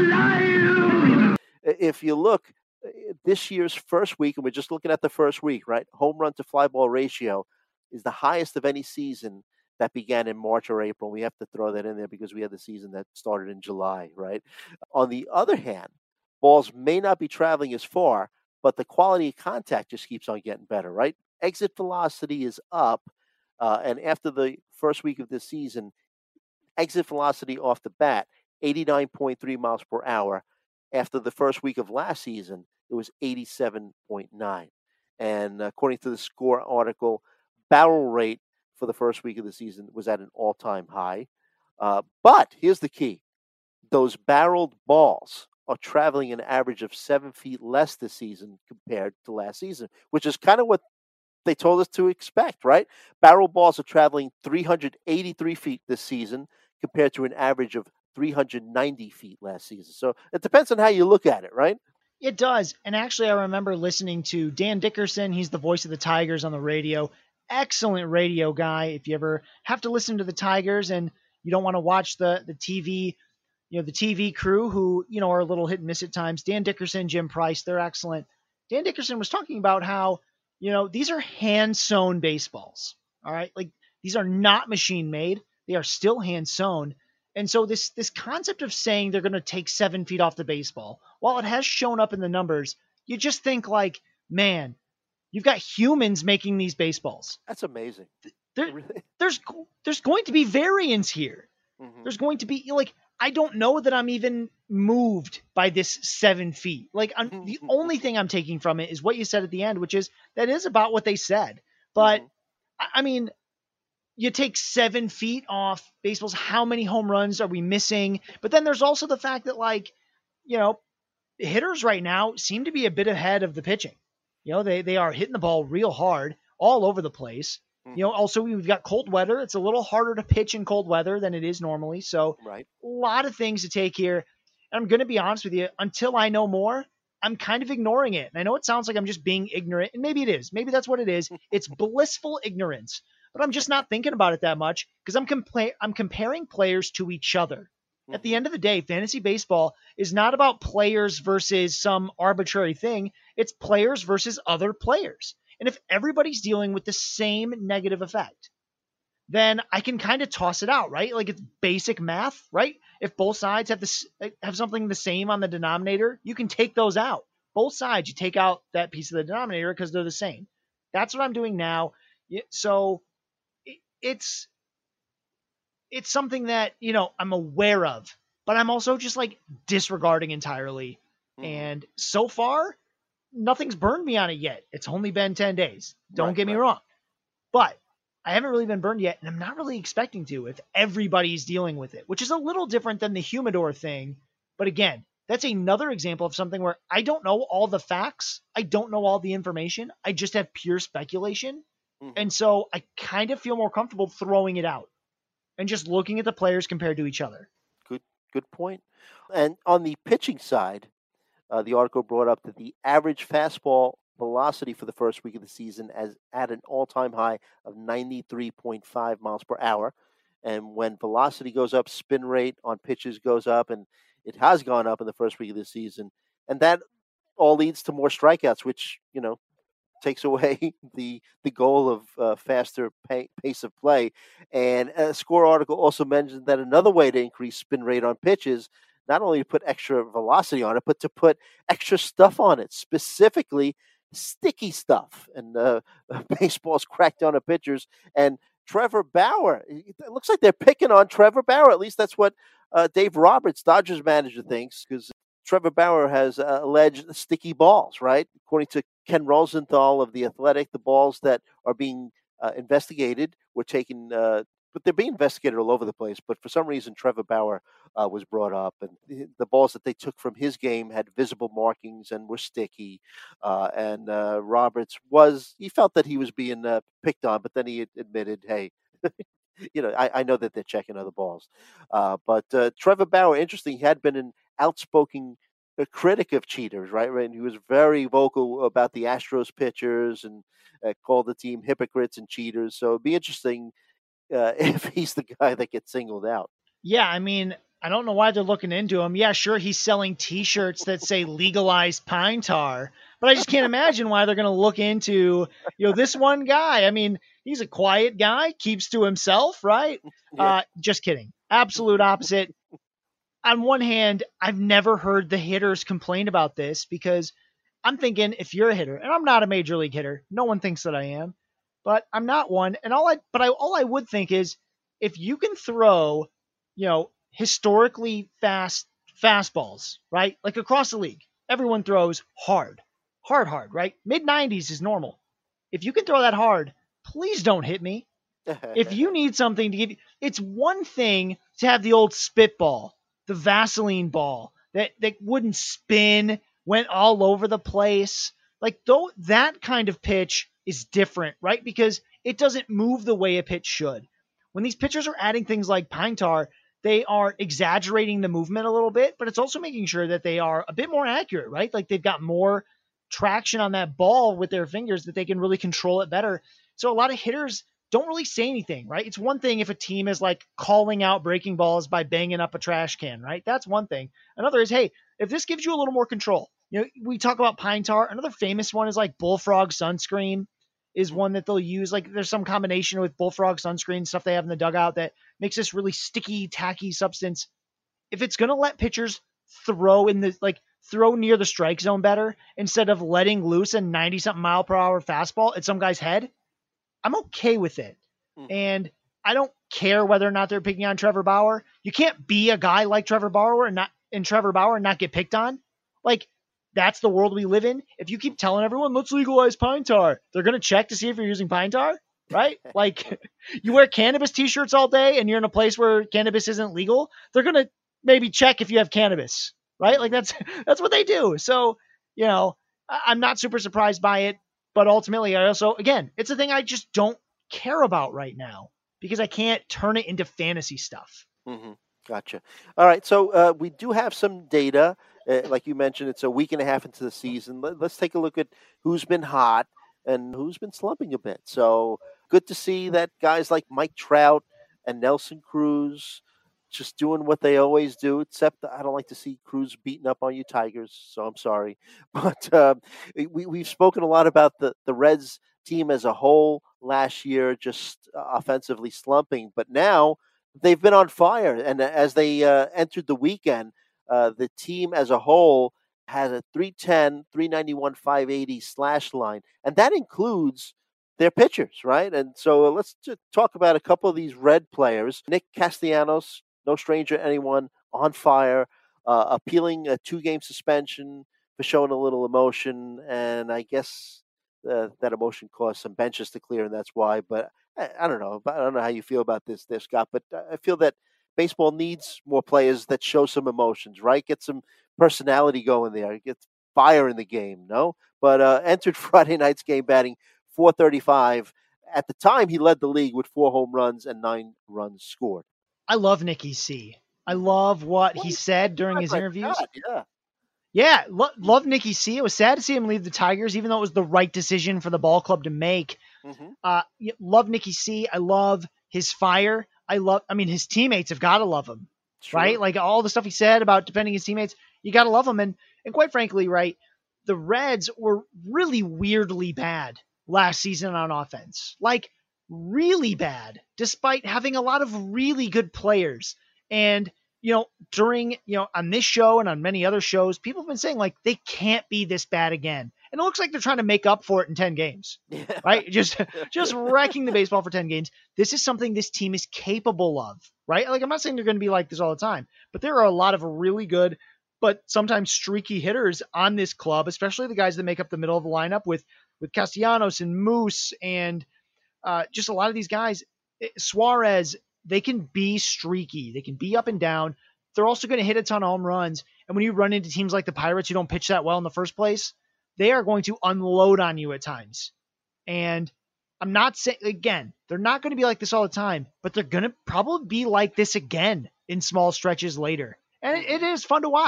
alive. If you look this year's first week, and we're just looking at the first week, right? Home run to fly ball ratio is the highest of any season that began in March or April. We have to throw that in there because we had the season that started in July, right? On the other hand, balls may not be traveling as far, but the quality of contact just keeps on getting better, right? Exit velocity is up. Uh, and after the first week of this season, exit velocity off the bat, eighty-nine point three miles per hour. After the first week of last season, it was eighty-seven point nine. And according to the Score article, barrel rate for the first week of the season was at an all-time high. Uh, but here's the key. Those barreled balls are traveling an average of seven feet less this season compared to last season, which is kind of what they told us to expect, right? Barrel balls are traveling three hundred eighty-three feet this season compared to an average of three hundred ninety feet last season. So it depends on how you look at it, right? It does. And actually, I remember listening to Dan Dickerson. He's the voice of the Tigers on the radio. Excellent radio guy. If you ever have to listen to the Tigers and you don't want to watch the, the T V, you know, the T V crew who, you know, are a little hit and miss at times. Dan Dickerson, Jim Price, they're excellent. Dan Dickerson was talking about how, you know, these are hand sewn baseballs. All right. Like, these are not machine made. They are still hand sewn. And so this, this concept of saying they're going to take seven feet off the baseball, while it has shown up in the numbers, you just think like, man, you've got humans making these baseballs. That's amazing. There, there's, there's going to be variance here. Mm-hmm. There's going to be, like, I don't know that I'm even moved by this seven feet. Like, I'm, the only thing I'm taking from it is what you said at the end, which is that is about what they said. But mm-hmm. I mean, you take seven feet off baseballs. How many home runs are we missing? But then there's also the fact that, like, you know, hitters right now seem to be a bit ahead of the pitching. You know, they, they are hitting the ball real hard all over the place. You know, also we've got cold weather. It's a little harder to pitch in cold weather than it is normally. So right. A lot of things to take here. And I'm going to be honest with you, until I know more, I'm kind of ignoring it. And I know it sounds like I'm just being ignorant, and maybe it is. Maybe that's what it is. It's blissful ignorance. But I'm just not thinking about it that much because I'm compla- I'm comparing players to each other. Mm-hmm. At the end of the day, fantasy baseball is not about players versus some arbitrary thing. It's players versus other players. And if everybody's dealing with the same negative effect, then I can kind of toss it out, right? Like, it's basic math, right? If both sides have this, have something the same on the denominator, you can take those out. Both sides, you take out that piece of the denominator because they're the same. That's what I'm doing now. So it's, it's something that, you know, I'm aware of, but I'm also just like disregarding entirely. Mm-hmm. And so far, nothing's burned me on it yet. It's only been ten days. Don't right, get me right. wrong. But I haven't really been burned yet, and I'm not really expecting to if everybody's dealing with it, which is a little different than the humidor thing. But again, that's another example of something where I don't know all the facts. I don't know all the information. I just have pure speculation. Mm-hmm. And so I kind of feel more comfortable throwing it out and just looking at the players compared to each other. Good, good point. And on the pitching side, Uh, the article brought up that the average fastball velocity for the first week of the season is at an all-time high of ninety-three point five miles per hour. And when velocity goes up, spin rate on pitches goes up, and it has gone up in the first week of the season. And that all leads to more strikeouts, which, you know, takes away the the goal of uh, faster pay, pace of play. And a Score article also mentioned that another way to increase spin rate on pitches, not only to put extra velocity on it, but to put extra stuff on it, specifically sticky stuff. And uh, baseball's cracked down on pitchers. And Trevor Bauer, it looks like they're picking on Trevor Bauer. At least that's what uh, Dave Roberts, Dodgers manager, thinks, because Trevor Bauer has uh, alleged sticky balls, right? According to Ken Rosenthal of The Athletic, the balls that are being uh, investigated were taken uh, but they're being investigated all over the place. But for some reason, Trevor Bauer uh, was brought up, and the balls that they took from his game had visible markings and were sticky. Uh, and uh, Roberts was, he felt that he was being uh, picked on, but then he admitted, hey, you know, I, I know that they're checking other balls. Uh, but uh, Trevor Bauer, interesting, he had been an outspoken a critic of cheaters, right? And he was very vocal about the Astros pitchers and uh, called the team hypocrites and cheaters. So it'd be interesting uh, if he's the guy that gets singled out. Yeah, I mean, I don't know why they're looking into him. Yeah, sure, he's selling T-shirts that say legalized pine tar, but I just can't imagine why they're going to look into, you know, this one guy. I mean, he's a quiet guy, keeps to himself, right? Yeah. Uh, just kidding. Absolute opposite. On one hand, I've never heard the hitters complain about this because I'm thinking if you're a hitter, and I'm not a major league hitter, no one thinks that I am, but I'm not one. And all I, but I, all I would think is if you can throw, you know, historically fast fastballs, right? Like across the league, everyone throws hard, hard, hard, right? Mid nineties is normal. If you can throw that hard, please don't hit me. If you need something to give you, it's one thing to have the old spitball, the Vaseline ball that, that wouldn't spin, went all over the place. Like though that kind of pitch is different, right? Because it doesn't move the way a pitch should. When these pitchers are adding things like pine tar, they are exaggerating the movement a little bit, but it's also making sure that they are a bit more accurate, right? Like they've got more traction on that ball with their fingers that they can really control it better. So a lot of hitters don't really say anything, right? It's one thing if a team is like calling out breaking balls by banging up a trash can, right? That's one thing. Another is, hey, if this gives you a little more control, you know, we talk about pine tar. Another famous one is like Bullfrog sunscreen is one that they'll use. Like there's some combination with Bullfrog sunscreen stuff they have in the dugout that makes this really sticky, tacky substance. If it's going to let pitchers throw in the, like throw near the strike zone better instead of letting loose a ninety something mile per hour fastball at some guy's head, I'm okay with it. Mm-hmm. And I don't care whether or not they're picking on Trevor Bauer. You can't be a guy like Trevor Bauer and not in Trevor Bauer and not get picked on. Like that's the world we live in. If you keep telling everyone, let's legalize pine tar, they're going to check to see if you're using pine tar, right? Like you wear cannabis t-shirts all day and you're in a place where cannabis isn't legal. They're going to maybe check if you have cannabis, right? Like that's, that's what they do. So, you know, I'm not super surprised by it. But ultimately, I also, again, it's a thing I just don't care about right now because I can't turn it into fantasy stuff. Mm-hmm. Gotcha. All right. So uh, we do have some data. Uh, like you mentioned, it's a week and a half into the season. Let, let's take a look at who's been hot and who's been slumping a bit. So good to see that guys like Mike Trout and Nelson Cruz just doing what they always do, except I don't like to see Cruz beating up on you Tigers, so I'm sorry. But uh, we, we've spoken a lot about the, the Reds team as a whole last year, just offensively slumping. But now they've been on fire. And as they uh, entered the weekend, uh, the team as a whole had a three ten, three ninety-one, five eighty slash line. And that includes their pitchers, right? And so let's just talk about a couple of these Red players. Nick Castellanos, no stranger to anyone, on fire, uh, appealing a two-game suspension for showing a little emotion, and I guess uh, that emotion caused some benches to clear, and that's why. But I, I don't know. I don't know how you feel about this, there, Scott. But I feel that baseball needs more players that show some emotions, right? Get some personality going there. Get fire in the game, no? But uh, entered Friday night's game batting four thirty-five. At the time, he led the league with four home runs and nine runs scored. I love Nicky C. I love what, what he said during his interviews. God, yeah. Yeah, lo- love Nicky C. It was sad to see him leave the Tigers, even though it was the right decision for the ball club to make. Mm-hmm. Uh, love Nicky C. I love his fire. I love, I mean, his teammates have got to love him, sure. Right? Like all the stuff he said about defending his teammates, you got to love him. And, and quite frankly, right, the Reds were really weirdly bad last season on offense. Like, really bad, despite having a lot of really good players. And, you know, during, you know, on this show and on many other shows, people have been saying, like, they can't be this bad again. And it looks like they're trying to make up for it in ten games, yeah. Right? Just, just wrecking the baseball for ten games. This is something this team is capable of, right? Like, I'm not saying they're going to be like this all the time, but there are a lot of really good, but sometimes streaky hitters on this club, especially the guys that make up the middle of the lineup with, with Castellanos and Moose and, Uh, just a lot of these guys, Suarez, they can be streaky. They can be up and down. They're also going to hit a ton of home runs. And when you run into teams like the Pirates who don't pitch that well in the first place, they are going to unload on you at times. And I'm not saying, again, they're not going to be like this all the time, but they're going to probably be like this again in small stretches later. And it, it is fun to watch.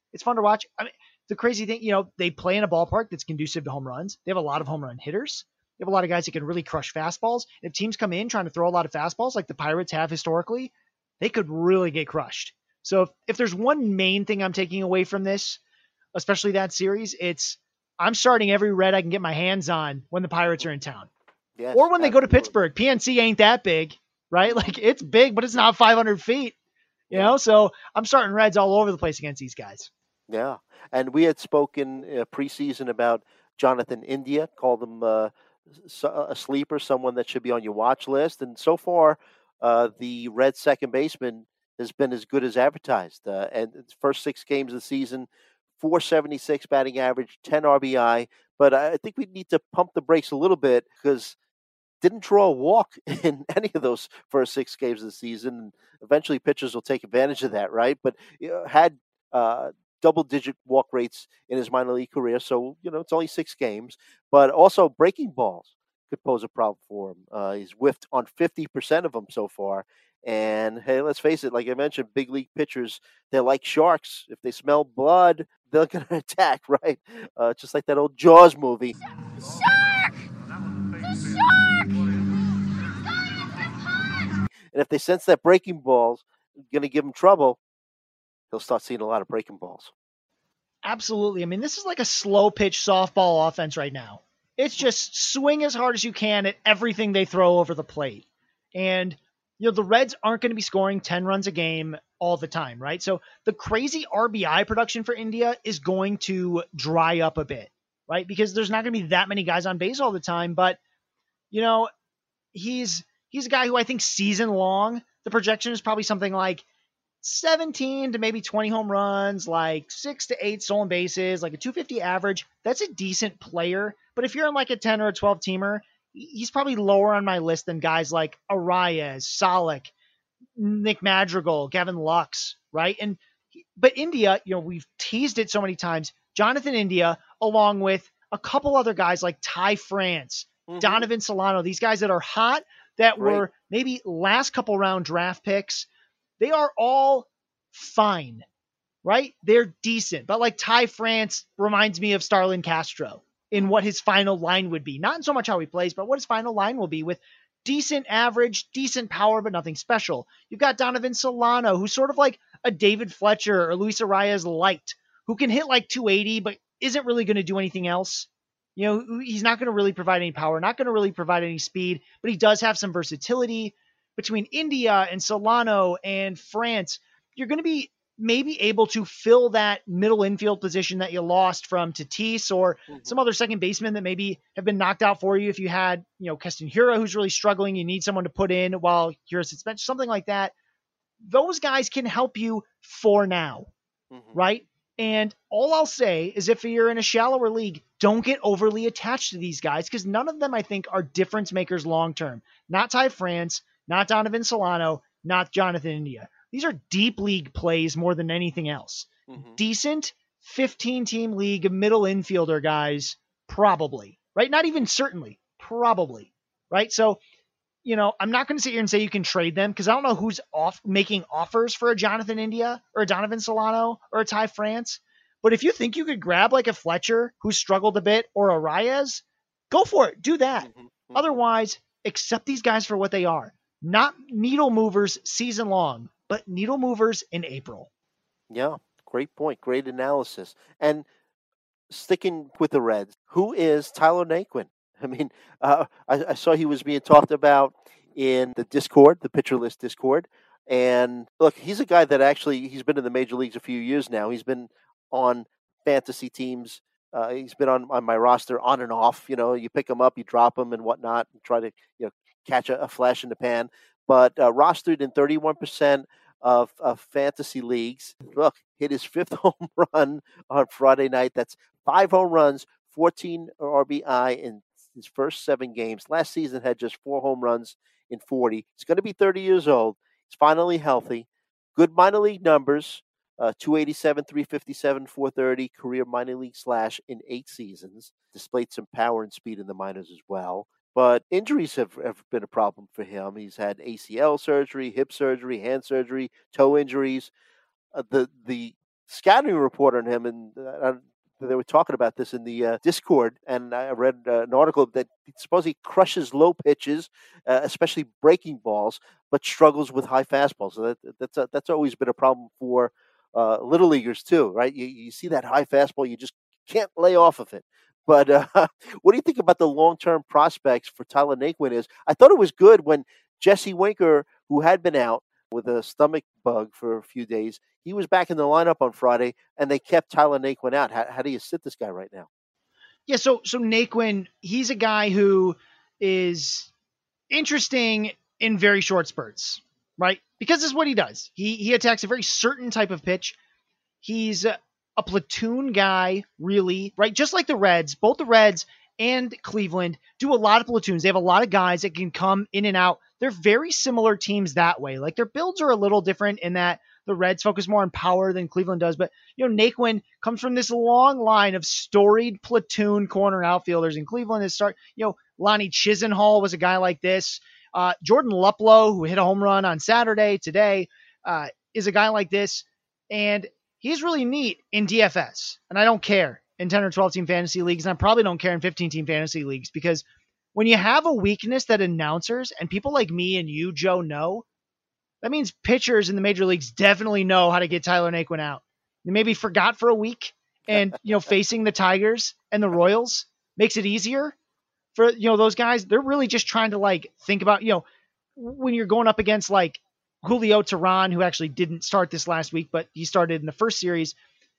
It's fun to watch. I mean, the crazy thing, you know, they play in a ballpark that's conducive to home runs. They have a lot of home run hitters. They have a lot of guys that can really crush fastballs. If teams come in trying to throw a lot of fastballs like the Pirates have historically, they could really get crushed. So if, if there's one main thing I'm taking away from this, especially that series, it's I'm starting every red I can get my hands on when the Pirates are in town. Yes, or when they go to absolutely. Pittsburgh. P N C ain't that big, right? Like it's big, but it's not five hundred feet, you know? So I'm starting reds all over the place against these guys. Yeah. And we had spoken uh, preseason about Jonathan India, called him uh, a sleeper, someone that should be on your watch list. And so far, uh, the Red second baseman has been as good as advertised. Uh, and its first six games of the season, four seventy-six batting average, ten R B I. But I think we need to pump the brakes a little bit because didn't draw a walk in any of those first six games of the season. Eventually, pitchers will take advantage of that, right? But you know, had uh, double-digit walk rates in his minor league career, so you know it's only six games. But also, breaking balls could pose a problem for him. Uh, he's whiffed on fifty percent of them so far. And hey, let's face it, like I mentioned, big league pitchers, they're like sharks. If they smell blood, they're going to attack, right? Uh, just like that old Jaws movie. Shark! The shark! And if they sense that breaking ball's going to give him trouble, he'll start seeing a lot of breaking balls. Absolutely. I mean, this is like a slow pitch softball offense right now. It's just swing as hard as you can at everything they throw over the plate. And, you know, the Reds aren't going to be scoring ten runs a game all the time, right? So the crazy R B I production for India is going to dry up a bit, right? Because there's not going to be that many guys on base all the time. But, you know, he's he's a guy who I think season long, the projection is probably something like seventeen to maybe twenty home runs, like six to eight stolen bases, like a two fifty average. That's a decent player. But if you're in like a ten or a twelve teamer, he's probably lower on my list than guys like Arias, Solak, Nick Madrigal, Gavin Lux, right? And but India, you know, we've teased it so many times. Jonathan India, along with a couple other guys like Ty France, mm-hmm. Donovan Solano, these guys that are hot, that right. were maybe last couple round draft picks. They are all fine, right? They're decent. But like Ty France reminds me of Starlin Castro in what his final line would be. Not in so much how he plays, but what his final line will be with decent average, decent power, but nothing special. You've got Donovan Solano, who's sort of like a David Fletcher or Luis Arias light, who can hit like two eighty, but isn't really going to do anything else. You know, he's not going to really provide any power, not going to really provide any speed, but he does have some versatility. Between India and Solano and France, you're going to be maybe able to fill that middle infield position that you lost from Tatis or mm-hmm. some other second baseman that maybe have been knocked out for you. If you had, you know, Keston Hiura, who's really struggling, you need someone to put in while Hiura's suspended, something like that. Those guys can help you for now, mm-hmm. right? And all I'll say is if you're in a shallower league, don't get overly attached to these guys because none of them, I think, are difference makers long-term. Not Ty France, not Donovan Solano, not Jonathan India. These are deep league plays more than anything else. Mm-hmm. Decent fifteen-team league middle infielder guys, probably, right? Not even certainly, probably, right? So, you know, I'm not going to sit here and say you can trade them because I don't know who's off making offers for a Jonathan India or a Donovan Solano or a Ty France. But if you think you could grab like a Fletcher who struggled a bit or a Reyes, go for it. Do that. Mm-hmm. Mm-hmm. Otherwise, accept these guys for what they are. Not needle movers season long, but needle movers in April. Yeah, great point. Great analysis. And sticking with the Reds, who is Tyler Naquin? I mean, uh, I, I saw he was being talked about in the Discord, the Pitcher List Discord. And look, he's a guy that actually, he's been in the major leagues a few years now. He's been on fantasy teams. Uh, he's been on, on my roster on and off. You know, you pick him up, you drop him and whatnot, and try to, you know, catch a, a flash in the pan. But uh, rostered in thirty-one percent of, of fantasy leagues. Look, hit his fifth home run on Friday night. That's five home runs, fourteen R B I in his first seven games. Last season had just four home runs in forty. He's going to be thirty years old. He's finally healthy. Good minor league numbers. Uh, two eighty-seven, three fifty-seven, four thirty, career minor league slash in eight seasons. Displayed some power and speed in the minors as well. But injuries have, have been a problem for him. He's had A C L surgery, hip surgery, hand surgery, toe injuries. Uh, the the scouting report on him, and uh, they were talking about this in the uh, Discord, and I read uh, an article that suppose he crushes low pitches, uh, especially breaking balls, but struggles with high fastballs. So that, that's a, that's always been a problem for uh, little leaguers too, right? You, you see that high fastball, you just can't lay off of it. But uh, what do you think about the long-term prospects for Tyler Naquin? Is I thought it was good when Jesse Winker, who had been out with a stomach bug for a few days, he was back in the lineup on Friday, and they kept Tyler Naquin out. How, how do you sit this guy right now? Yeah, so so Naquin, he's a guy who is interesting in very short spurts, right? Because this is what he does. He he attacks a very certain type of pitch. He's a, a platoon guy, really, right? Just like the Reds, both the Reds and Cleveland do a lot of platoons. They have a lot of guys that can come in and out. They're very similar teams that way. Like their builds are a little different in that the Reds focus more on power than Cleveland does. But, you know, Naquin comes from this long line of storied platoon corner outfielders. And Cleveland is start, you know, Lonnie Chisenhall was a guy like this. Uh, Jordan Luplow, who hit a home run on Saturday today, uh, is a guy like this. And he's really neat in D F S. And I don't care in ten or twelve team fantasy leagues. And I probably don't care in fifteen team fantasy leagues, because when you have a weakness that announcers and people like me and you, Joe, know, that means pitchers in the major leagues definitely know how to get Tyler Naquin out. They maybe forgot for a week, and, you know, facing the Tigers and the Royals makes it easier for, you know, those guys. They're really just trying to like think about, you know, when you're going up against like Julio Teheran, who actually didn't start this last week, but he started in the first series,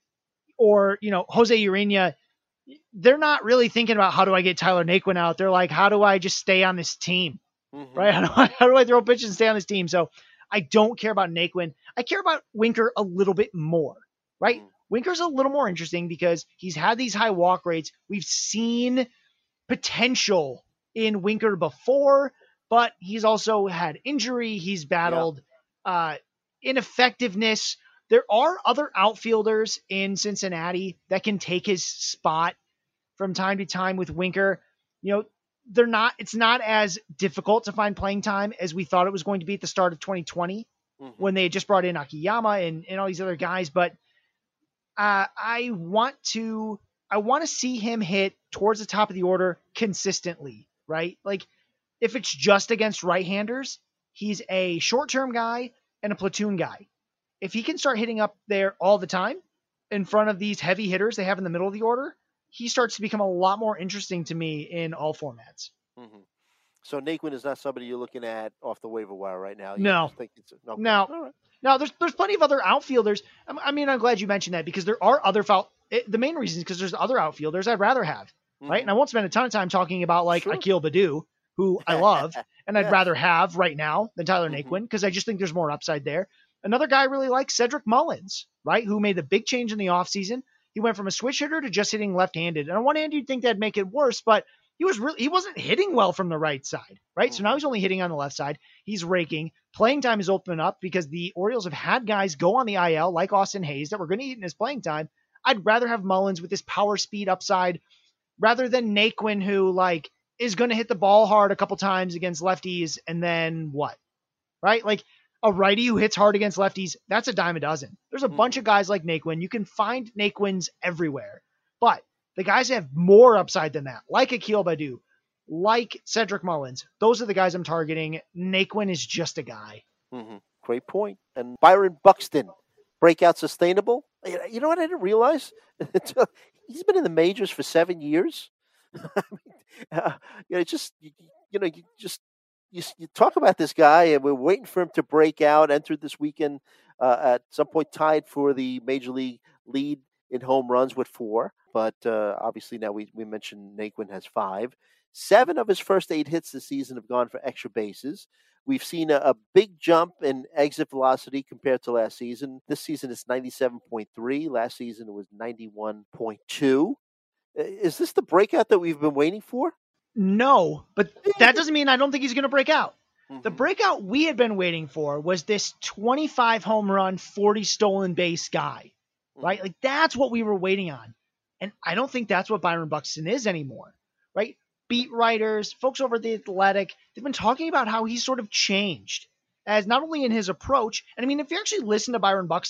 or, you know, Jose Urena, they're not really thinking about how do I get Tyler Naquin out. They're like, how do I just stay on this team? Mm-hmm. Right? How do I, how do I throw pitches and stay on this team? So I don't care about Naquin. I care about Winker a little bit more, right? Mm-hmm. Winker's a little more interesting because he's had these high walk rates. We've seen potential in Winker before, but he's also had injury. He's battled yeah. uh, ineffectiveness. There are other outfielders in Cincinnati that can take his spot from time to time with Winker. You know, they're not, it's not as difficult to find playing time as we thought it was going to be at the start of twenty twenty mm-hmm. when they had just brought in Akiyama and, and all these other guys. But uh, I want to, I want to see him hit towards the top of the order consistently, right? Like if it's just against right-handers, he's a short-term guy and a platoon guy. If he can start hitting up there all the time in front of these heavy hitters they have in the middle of the order, he starts to become a lot more interesting to me in all formats. Mm-hmm. So Naquin is not somebody you're looking at off the waiver wire right now. You no, think it's, no, no, right. no. There's there's plenty of other outfielders. I mean, I'm glad you mentioned that because there are other foul. It, the main reason is because there's other outfielders I'd rather have, mm-hmm. right? And I won't spend a ton of time talking about like sure. Akil Baddoo, who I love and I'd yeah. rather have right now than Tyler mm-hmm. Naquin because I just think there's more upside there. Another guy I really like, Cedric Mullins, right? Who made the big change in the offseason. He went from a switch hitter to just hitting left-handed. And on one hand, you'd think that'd make it worse, but he was really, he wasn't hitting well from the right side, right? Mm-hmm. So now he's only hitting on the left side. He's raking. Playing time is open up because the Orioles have had guys go on the I L like Austin Hayes that were going to eat in his playing time. I'd rather have Mullins with his power speed upside rather than Naquin, who like is going to hit the ball hard a couple times against lefties. And then what, right? Like, a righty who hits hard against lefties, that's a dime a dozen. There's a mm. bunch of guys like Naquin. You can find Naquins everywhere. But the guys that have more upside than that, like Akil Baddoo, like Cedric Mullins, those are the guys I'm targeting. Naquin is just a guy. Mm-hmm. Great point. And Byron Buxton, breakout sustainable? You know what I didn't realize? He's been in the majors for seven years. uh, you know, just, you, you know, you just, You, you talk about this guy, and we're waiting for him to break out. Entered this weekend uh, at some point, tied for the major league lead in home runs with four. But uh, obviously now we, we mentioned Naquin has five. Seven of his first eight hits this season have gone for extra bases. We've seen a, a big jump in exit velocity compared to last season. This season it's ninety-seven point three. Last season it was ninety-one point two. Is this the breakout that we've been waiting for? No, but that doesn't mean I don't think he's going to break out. Mm-hmm. The breakout we had been waiting for was this twenty-five home run, forty stolen base guy, right? Like that's what we were waiting on. And I don't think that's what Byron Buxton is anymore, right? Beat writers, folks over at The Athletic, they've been talking about how he's sort of changed as not only in his approach. And I mean, if you actually listen to Byron Buxton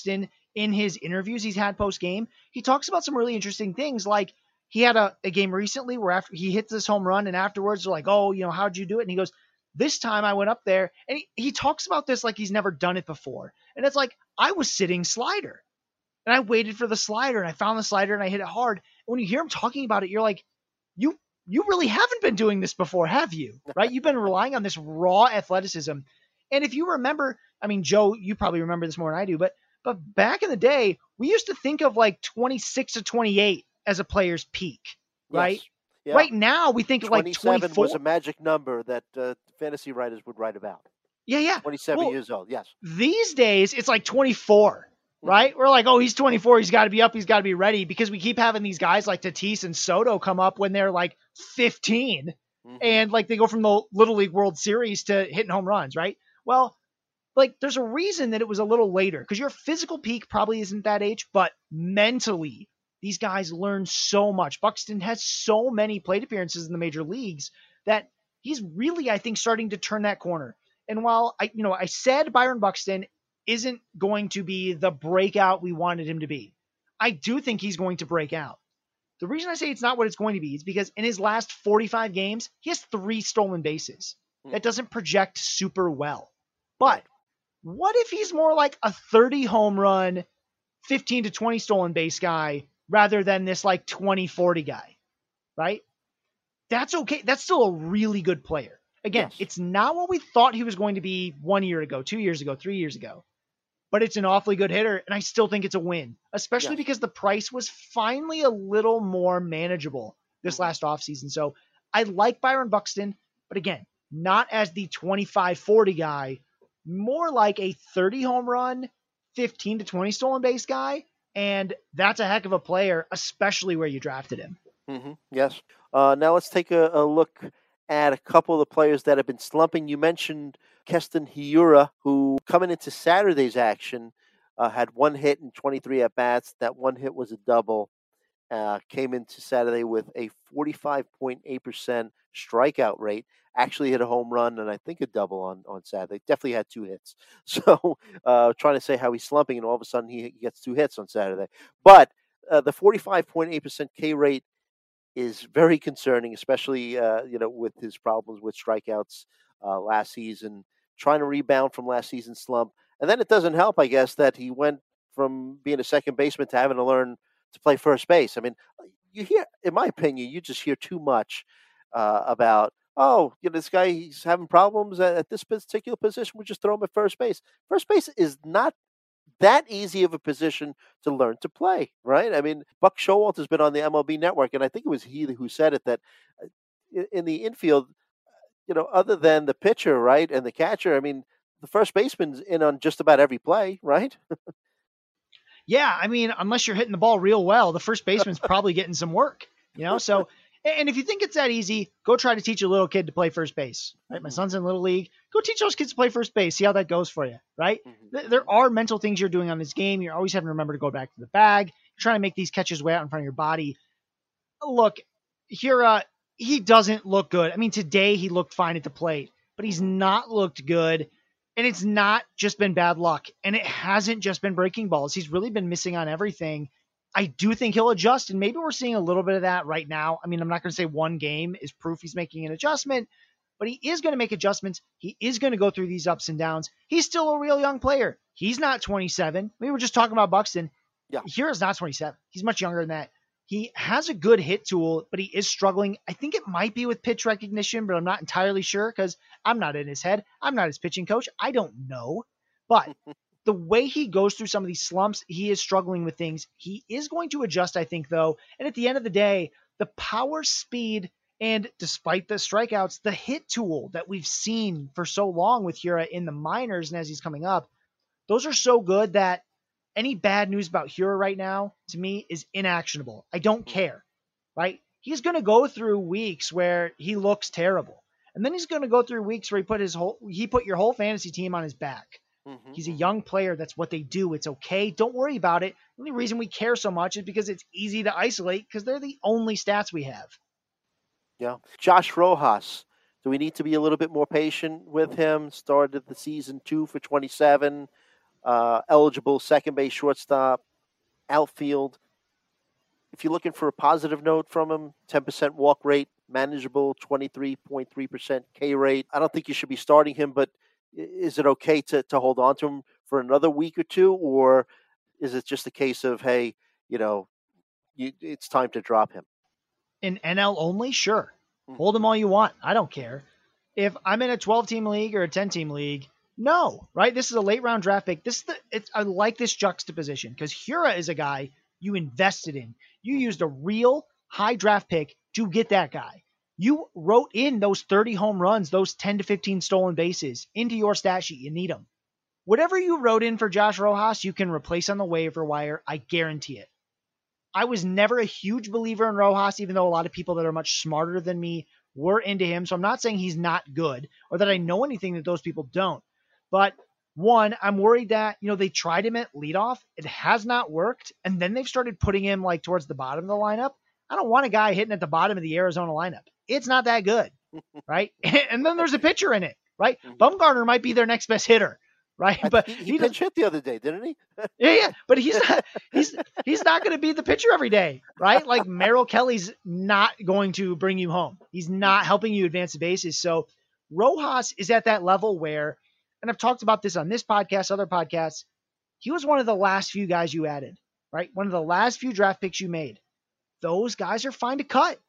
in his interviews he's had post game, he talks about some really interesting things. Like he had a, a game recently where after he hits this home run and afterwards they're like, oh, you know, how'd you do it? And he goes, this time I went up there, and he, he talks about this like he's never done it before. And it's like, I was sitting slider and I waited for the slider and I found the slider and I hit it hard. And when you hear him talking about it, you're like, you, you really haven't been doing this before, have you? Right? You've been relying on this raw athleticism. And if you remember, I mean, Joe, you probably remember this more than I do, but, but back in the day, we used to think of like twenty-six to twenty-eight as a player's peak, right? Yes. Yeah. Right now, we think of like twenty-seven twenty-four. was a magic number that uh, fantasy writers would write about. Yeah, yeah. twenty-seven Well, years old, yes. These days, it's like twenty-four, right? We're like, oh, he's twenty-four. He's got to be up. He's got to be ready, because we keep having these guys like Tatis and Soto come up when they're like fifteen, mm-hmm. and like they go from the Little League World Series to hitting home runs, right? Well, like there's a reason that it was a little later, because your physical peak probably isn't that age, but mentally, these guys learn so much. Buxton has so many plate appearances in the major leagues that he's really, I think, starting to turn that corner. And while I, you know, I said Byron Buxton isn't going to be the breakout we wanted him to be, I do think he's going to break out. The reason I say it's not what it's going to be is because in his last forty-five games, he has three stolen bases. That doesn't project super well. But what if he's more like a thirty home run, fifteen to twenty stolen base guy, rather than this like twenty forty guy, right? That's okay. That's still a really good player. Again, yes. It's not what we thought he was going to be one year ago, two years ago, three years ago, but it's an awfully good hitter. And I still think it's a win, especially yes. because the price was finally a little more manageable this mm-hmm. last offseason. So I like Byron Buxton, but again, not as the twenty-five forty guy, more like a thirty home run, fifteen to twenty stolen base guy. And that's a heck of a player, especially where you drafted him. Mm-hmm. Yes. Uh, now let's take a, a look at a couple of the players that have been slumping. You mentioned Keston Hiura, who coming into Saturday's action uh, had one hit and twenty-three at-bats. That one hit was a double. Uh, came into Saturday with a forty-five point eight percent strikeout rate. Actually hit a home run and I think a double on, on Saturday. Definitely had two hits. So uh, trying to say how he's slumping, and all of a sudden he gets two hits on Saturday. But uh, the forty-five point eight percent K rate is very concerning, especially uh, you know with his problems with strikeouts uh, last season, trying to rebound from last season's slump. And then it doesn't help, I guess, that he went from being a second baseman to having to learn to play first base. I mean, you hear, in my opinion, you just hear too much uh, about, oh, you know, this guy, he's having problems at, at this particular position. We just throw him at first base. First base is not that easy of a position to learn to play, right? I mean, Buck Showalter has been on the M L B Network, and I think it was he who said it, that in the infield, you know, other than the pitcher, right, and the catcher, I mean, the first baseman's in on just about every play, right? Yeah, I mean, unless you're hitting the ball real well, the first baseman's probably getting some work, you know? So, and if you think it's that easy, go try to teach a little kid to play first base, right? My son's in Little League. Go teach those kids to play first base. See how that goes for you, right? Mm-hmm. There are mental things you're doing on this game. You're always having to remember to go back to the bag. You're trying to make these catches way out in front of your body. Look, Hiura, he doesn't look good. I mean, today he looked fine at the plate, but he's not looked good. And it's not just been bad luck. And it hasn't just been breaking balls. He's really been missing on everything. I do think he'll adjust, and maybe we're seeing a little bit of that right now. I mean, I'm not going to say one game is proof he's making an adjustment, but he is going to make adjustments. He is going to go through these ups and downs. He's still a real young player. He's not twenty-seven. We were just talking about Buxton. Yeah. Hiura's not twenty-seven. He's much younger than that. He has a good hit tool, but he is struggling. I think it might be with pitch recognition, but I'm not entirely sure because I'm not in his head. I'm not his pitching coach. I don't know. But the way he goes through some of these slumps, he is struggling with things. He is going to adjust, I think, though. And at the end of the day, the power, speed, and despite the strikeouts, the hit tool that we've seen for so long with Hiura in the minors and as he's coming up, those are so good that any bad news about Hiura right now, to me, is inactionable. I don't care, right? He's going to go through weeks where he looks terrible. And then he's going to go through weeks where he put his whole, he put your whole fantasy team on his back. Mm-hmm. He's a young player. That's what they do. It's okay. Don't worry about it. The only reason we care so much is because it's easy to isolate because they're the only stats we have. Yeah. Josh Rojas. Do we need to be a little bit more patient with him? Started the season two for twenty-seven. uh, eligible second base, shortstop, outfield. If you're looking for a positive note from him, ten percent walk rate, manageable, twenty-three point three percent K rate. I don't think you should be starting him, but is it okay to, to hold on to him for another week or two? Or is it just a case of, hey, you know, you, it's time to drop him? In N L only? Sure. Hold him all you want. I don't care. If I'm in a twelve-team league or a ten-team league, no, right? This is a late-round draft pick. This is the, it's, I like this juxtaposition because Hiura is a guy you invested in. You used a real high draft pick to get that guy. You wrote in those thirty home runs, those ten to fifteen stolen bases into your stat sheet. You need them. Whatever you wrote in for Josh Rojas, you can replace on the waiver wire. I guarantee it. I was never a huge believer in Rojas, even though a lot of people that are much smarter than me were into him. So I'm not saying he's not good or that I know anything that those people don't. But one, I'm worried that, you know, they tried him at leadoff. It has not worked. And then they've started putting him like towards the bottom of the lineup. I don't want a guy hitting at the bottom of the Arizona lineup. It's not that good, right? And then there's a pitcher in it, right? Bumgarner might be their next best hitter. Right, I but he, he, he pitched hit the other day, didn't he? yeah, yeah, but he's not he's he's not going to be the pitcher every day, right? Like Merrill Kelly's not going to bring you home. He's not helping you advance the bases. So Rojas is at that level where, and I've talked about this on this podcast, other podcasts. He was one of the last few guys you added, right? One of the last few draft picks you made. Those guys are fine to cut.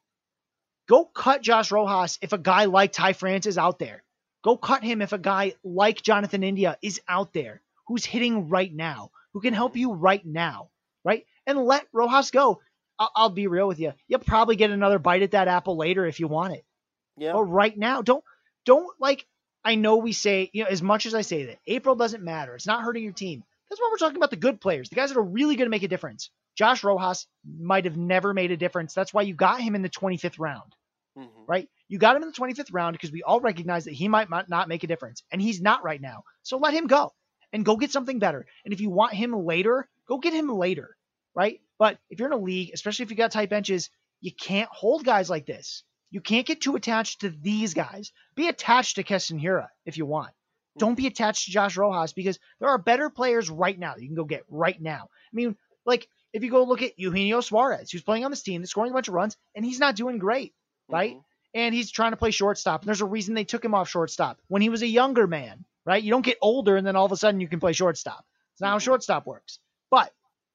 Go cut Josh Rojas if a guy like Ty France is out there. Go cut him if a guy like Jonathan India is out there who's hitting right now, who can help you right now, right? And let Rojas go. I'll, I'll be real with you. You'll probably get another bite at that apple later if you want it. Yeah. But right now, don't, don't like, I know we say, you know, as much as I say that April doesn't matter. It's not hurting your team. That's why we're talking about the good players, the guys that are really going to make a difference. Josh Rojas might have never made a difference. That's why you got him in the twenty-fifth round, mm-hmm. right? You got him in the twenty-fifth round because we all recognize that he might not make a difference, and he's not right now. So let him go and go get something better. And if you want him later, go get him later, right? But if you're in a league, especially if you got tight benches, you can't hold guys like this. You can't get too attached to these guys. Be attached to Keston Hiura if you want. Don't be attached to Josh Rojas because there are better players right now that you can go get right now. I mean, like if you go look at Eugenio Suarez, who's playing on this team, that's scoring a bunch of runs, and he's not doing great, right? Mm-hmm. And he's trying to play shortstop. And there's a reason they took him off shortstop when he was a younger man, right? You don't get older and then all of a sudden you can play shortstop. It's not how shortstop works. But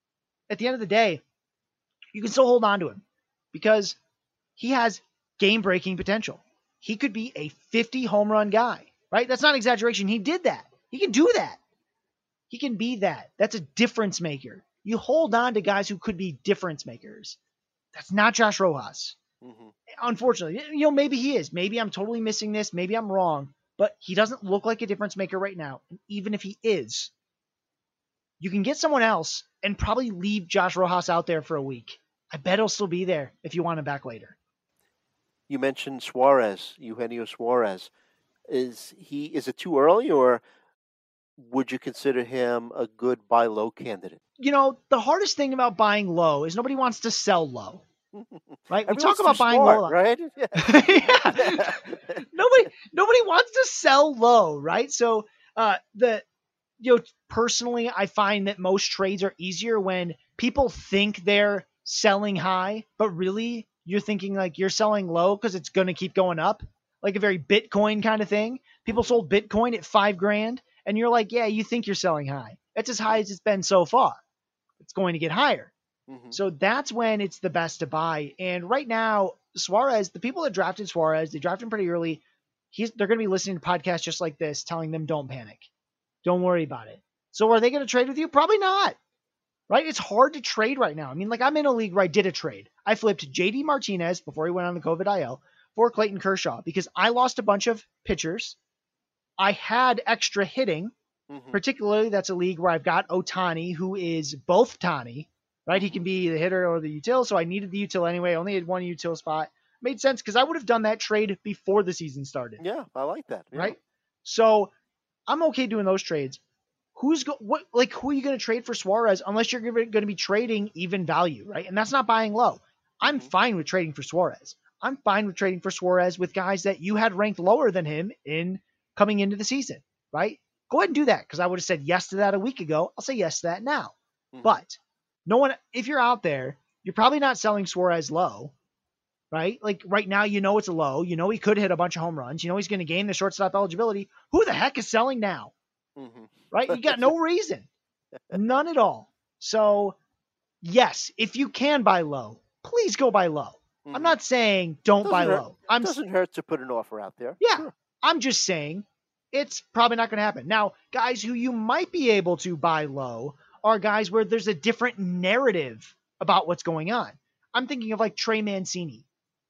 at the end of the day, you can still hold on to him because he has game-breaking potential. He could be a fifty home run guy, right? That's not an exaggeration. He did that. He can do that. He can be that. That's a difference maker. You hold on to guys who could be difference makers. That's not Josh Rojas. Mm-hmm. Unfortunately, you know, maybe he is. Maybe I'm totally missing this. Maybe I'm wrong. But he doesn't look like a difference maker right now. And even if he is, you can get someone else and probably leave Josh Rojas out there for a week. I bet he'll still be there if you want him back later. You mentioned Suarez, Eugenio Suarez. Is he? Is it too early, or would you consider him a good buy low candidate? You know, the hardest thing about buying low is nobody wants to sell low. Right? We talk about buying smart, low, right? Yeah. yeah. nobody, nobody wants to sell low, right? So, uh, the, you know, personally, I find that most trades are easier when people think they're selling high, but really you're thinking like you're selling low because it's going to keep going up, like a very Bitcoin kind of thing. People sold Bitcoin at five grand, and you're like, yeah, you think you're selling high. That's as high as it's been so far. It's going to get higher. Mm-hmm. So that's when it's the best to buy. And right now, Suarez, the people that drafted Suarez, they drafted him pretty early. He's, they're going to be listening to podcasts just like this, telling them don't panic. Don't worry about it. So are they going to trade with you? Probably not. Right? It's hard to trade right now. I mean, like I'm in a league where I did a trade. I flipped J D Martinez before he went on the COVID I L for Clayton Kershaw because I lost a bunch of pitchers. I had extra hitting. Mm-hmm. Particularly, that's a league where I've got Ohtani, who is both Tani. Right? He can be the hitter or the util. So I needed the util anyway. Only had one util spot. Made sense because I would have done that trade before the season started. Yeah, I like that. Yeah. Right? So I'm okay doing those trades. Who's go what like who are you going to trade for Suarez unless you're going to be trading even value, right? And that's not buying low. I'm mm-hmm. fine with trading for Suarez. I'm fine with trading for Suarez with guys that you had ranked lower than him in coming into the season, right? go ahead and do that, because I would have said yes to that a week ago. I'll say yes to that now. Mhm. But no one, if you're out there, you're probably not selling Suarez low, right? Like right now, you know it's a low. You know he could hit a bunch of home runs. You know he's going to gain the shortstop eligibility. Who the heck is selling now, Mhm. right? You got no reason. None at all. So yes, if you can buy low, please go buy low. Mhm. I'm not saying don't Doesn't buy hurt- low. I'm Doesn't hurt to put an offer out there. Yeah. Sure. I'm just saying it's probably not going to happen. Now, guys who you might be able to buy low are guys where there's a different narrative about what's going on. I'm thinking of like Trey Mancini.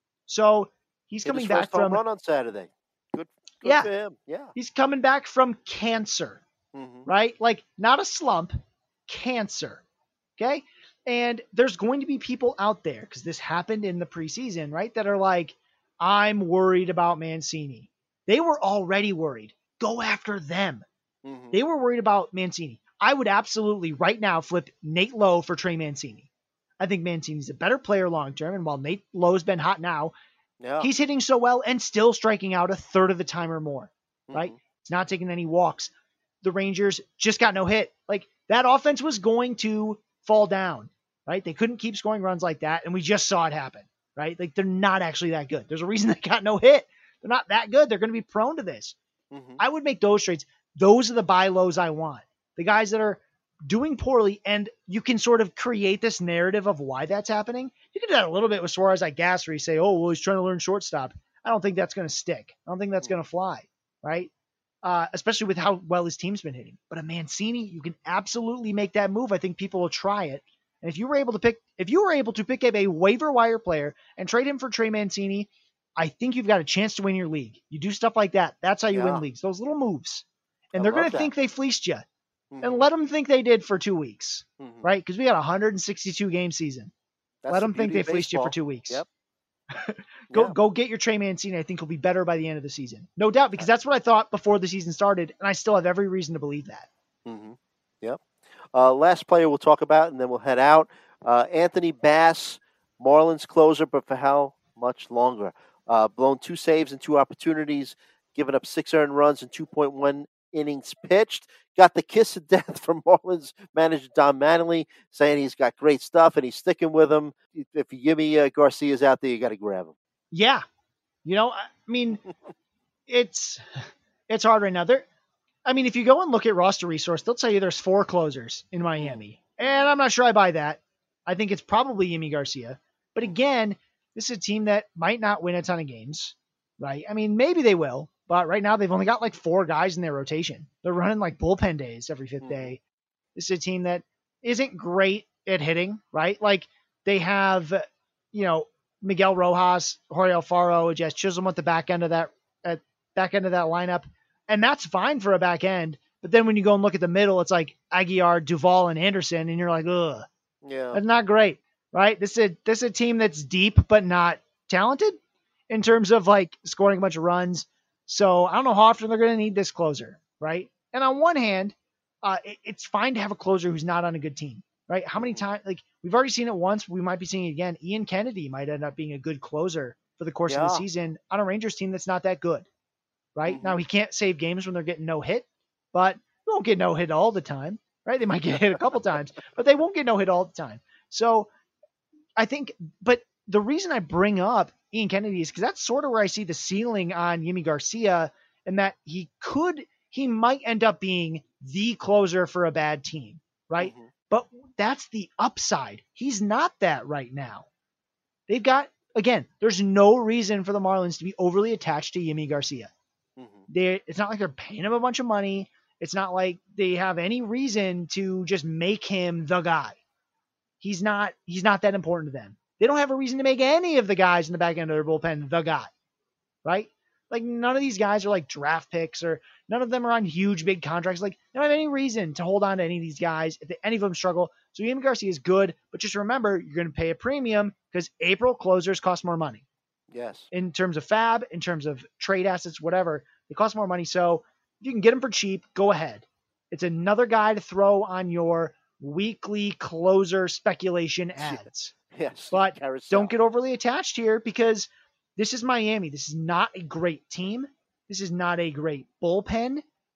So he's Hit coming his back first home from run on Saturday. Good, good Yeah. for him. Yeah. he's coming back from cancer, Mhm. right? Like not a slump, cancer. Okay. And there's going to be people out there, because this happened in the preseason, right? That are like, I'm worried about Mancini. They were already worried. Go after them. Mhm. They were worried about Mancini. I would absolutely right now flip Nate Lowe for Trey Mancini. I think Mancini's a better player long term. And while Nate Lowe's been hot now, Yeah. he's hitting so well and still striking out a third of the time or more, right? Mhm. He's not taking any walks. The Rangers just got no hit. Like that offense was going to fall down, right? They couldn't keep scoring runs like that. And we just saw it happen, right? Like they're not actually that good. There's a reason they got no hit. They're not that good. They're going to be prone to this. Mhm. I would make those trades. Those are the buy lows I want. The guys that are doing poorly, and you can sort of create this narrative of why that's happening. You can do that a little bit with Suarez, I guess, where you say, oh, well, he's trying to learn shortstop. I don't think that's going to stick. I don't think that's going to fly, right? Uh, especially with how well his team's been hitting. But a Mancini, you can absolutely make that move. I think people will try it. And if you were able to pick, if you were able to pick up a waiver wire player and trade him for Trey Mancini, I think you've got a chance to win your league. You do stuff like that. That's how you Yeah. win leagues. Those little moves. And I they're love going to that. think they fleeced you. Mhm. And let them think they did for two weeks, Mhm. right? Because we got a one hundred sixty-two game season. That's let the them think beauty they of fleeced you for baseball. two weeks. Yep. Go Yeah. go get your Trey Mancini. I think he'll be better by the end of the season. No doubt, because that's what I thought before the season started, and I still have every reason to believe that. Mm-hmm. Yep. Uh, last player we'll talk about, and then we'll head out. Uh, Anthony Bass, Marlins closer, but for how much longer? Uh, blown two saves and two opportunities, given up six earned runs and two point one innings pitched. Got the kiss of death from Marlins manager Don Mattingly, saying he's got great stuff and he's sticking with him. If Yimi uh, Garcia's out there, you got to grab him. Yeah, you know, I mean, it's it's hard right now. There, I mean, if you go and look at roster resource, they'll tell you there's four closers in Miami, and I'm not sure I buy that. I think it's probably Yimi Garcia, but again, this is a team that might not win a ton of games, right? I mean, maybe they will, but right now they've only got like four guys in their rotation. They're running like bullpen days every fifth day. This is a team that isn't great at hitting, right? Like they have, you know, Miguel Rojas, Jorge Alfaro, Jess Chisholm at the back end of that at back end of that lineup, and that's fine for a back end. But then when you go and look at the middle, it's like Aguilar, Duvall, and Anderson, and you're like, ugh, Yeah. that's not great, right? This is a, this is a team that's deep but not talented in terms of like scoring a bunch of runs. So I don't know how often they're going to need this closer, right? And on one hand, uh, it, it's fine to have a closer who's not on a good team, right? How many times, like we've already seen it once, we might be seeing it again. Ian Kennedy might end up being a good closer for the course of the Yeah. season on a Rangers team that's not that good, right? Mhm. Now he can't save games when they're getting no hit, but they won't get no hit all the time, right? They might get hit a couple times, but they won't get no hit all the time. So I think, but the reason I bring up Ian Kennedy is because that's sort of where I see the ceiling on Yimi Garcia, and that he could, he might end up being the closer for a bad team, right? Mhm. But that's the upside. He's not that right now. They've got, again, there's no reason for the Marlins to be overly attached to Yimi Garcia. Mhm. They, it's not like they're paying him a bunch of money. It's not like they have any reason to just make him the guy. He's not, he's not that important to them. They don't have a reason to make any of the guys in the back end of their bullpen the guy, right? Like none of these guys are like draft picks, or none of them are on huge, big contracts. Like they don't have any reason to hold on to any of these guys if they, any of them struggle. So Yimi Garcia is good, but just remember, you're going to pay a premium because April closers cost more money Yes. in terms of fab, in terms of trade assets, whatever. They cost more money. So if you can get them for cheap, go ahead. It's another guy to throw on your weekly closer speculation ads. Yes. But Carousel. don't get overly attached here, because this is Miami. This is not a great team. This is not a great bullpen.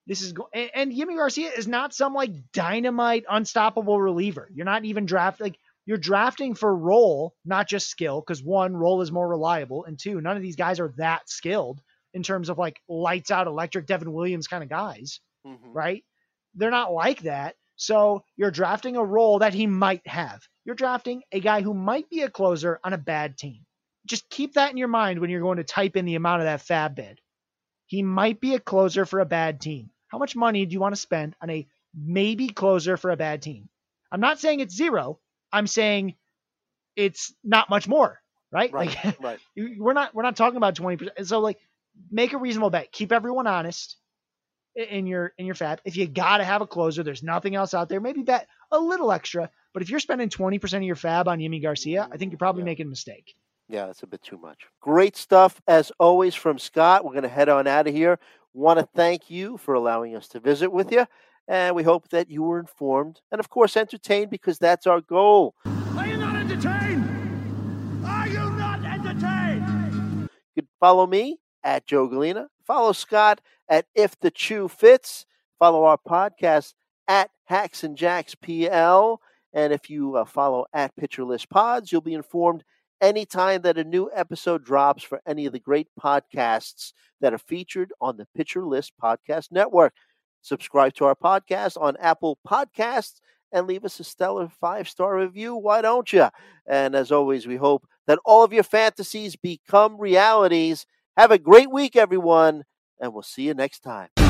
This is go- and, and Yimi Garcia is not some like dynamite, unstoppable reliever. You're not even draft like you're drafting for role, not just skill. Because one, role is more reliable, and two, none of these guys are that skilled in terms of like lights out, electric Devin Williams kind of guys, mm-hmm. right? They're not like that. So you're drafting a role that he might have. You're drafting a guy who might be a closer on a bad team. Just keep that in your mind when you're going to type in the amount of that fab bid. He might be a closer for a bad team. How much money do you want to spend on a maybe closer for a bad team? I'm not saying it's zero. I'm saying it's not much more, right? Right, like right. we're not we're not talking about twenty percent. So like make a reasonable bet. Keep everyone honest in your in your fab. If you got to have a closer, there's nothing else out there. Maybe bet a little extra. But if you're spending twenty percent of your fab on Yimi Garcia, I think you're probably yeah. making a mistake. Yeah, that's a bit too much. Great stuff, as always, from Scott. We're going to head on out of here. Want to thank you for allowing us to visit with you, and we hope that you were informed and, of course, entertained, because that's our goal. Are you not entertained? Are you not entertained? You can follow me at Joe Galena. Follow Scott at If the Chew Fits. Follow our podcast at Hacks and Jacks P L. And if you uh, follow at Pitcher List Pods, you'll be informed anytime that a new episode drops for any of the great podcasts that are featured on the Pitcher List Podcast Network. Subscribe to our podcast on Apple Podcasts and leave us a stellar five-star review. Why don't you? And as always, we hope that all of your fantasies become realities. Have a great week, everyone, and we'll see you next time.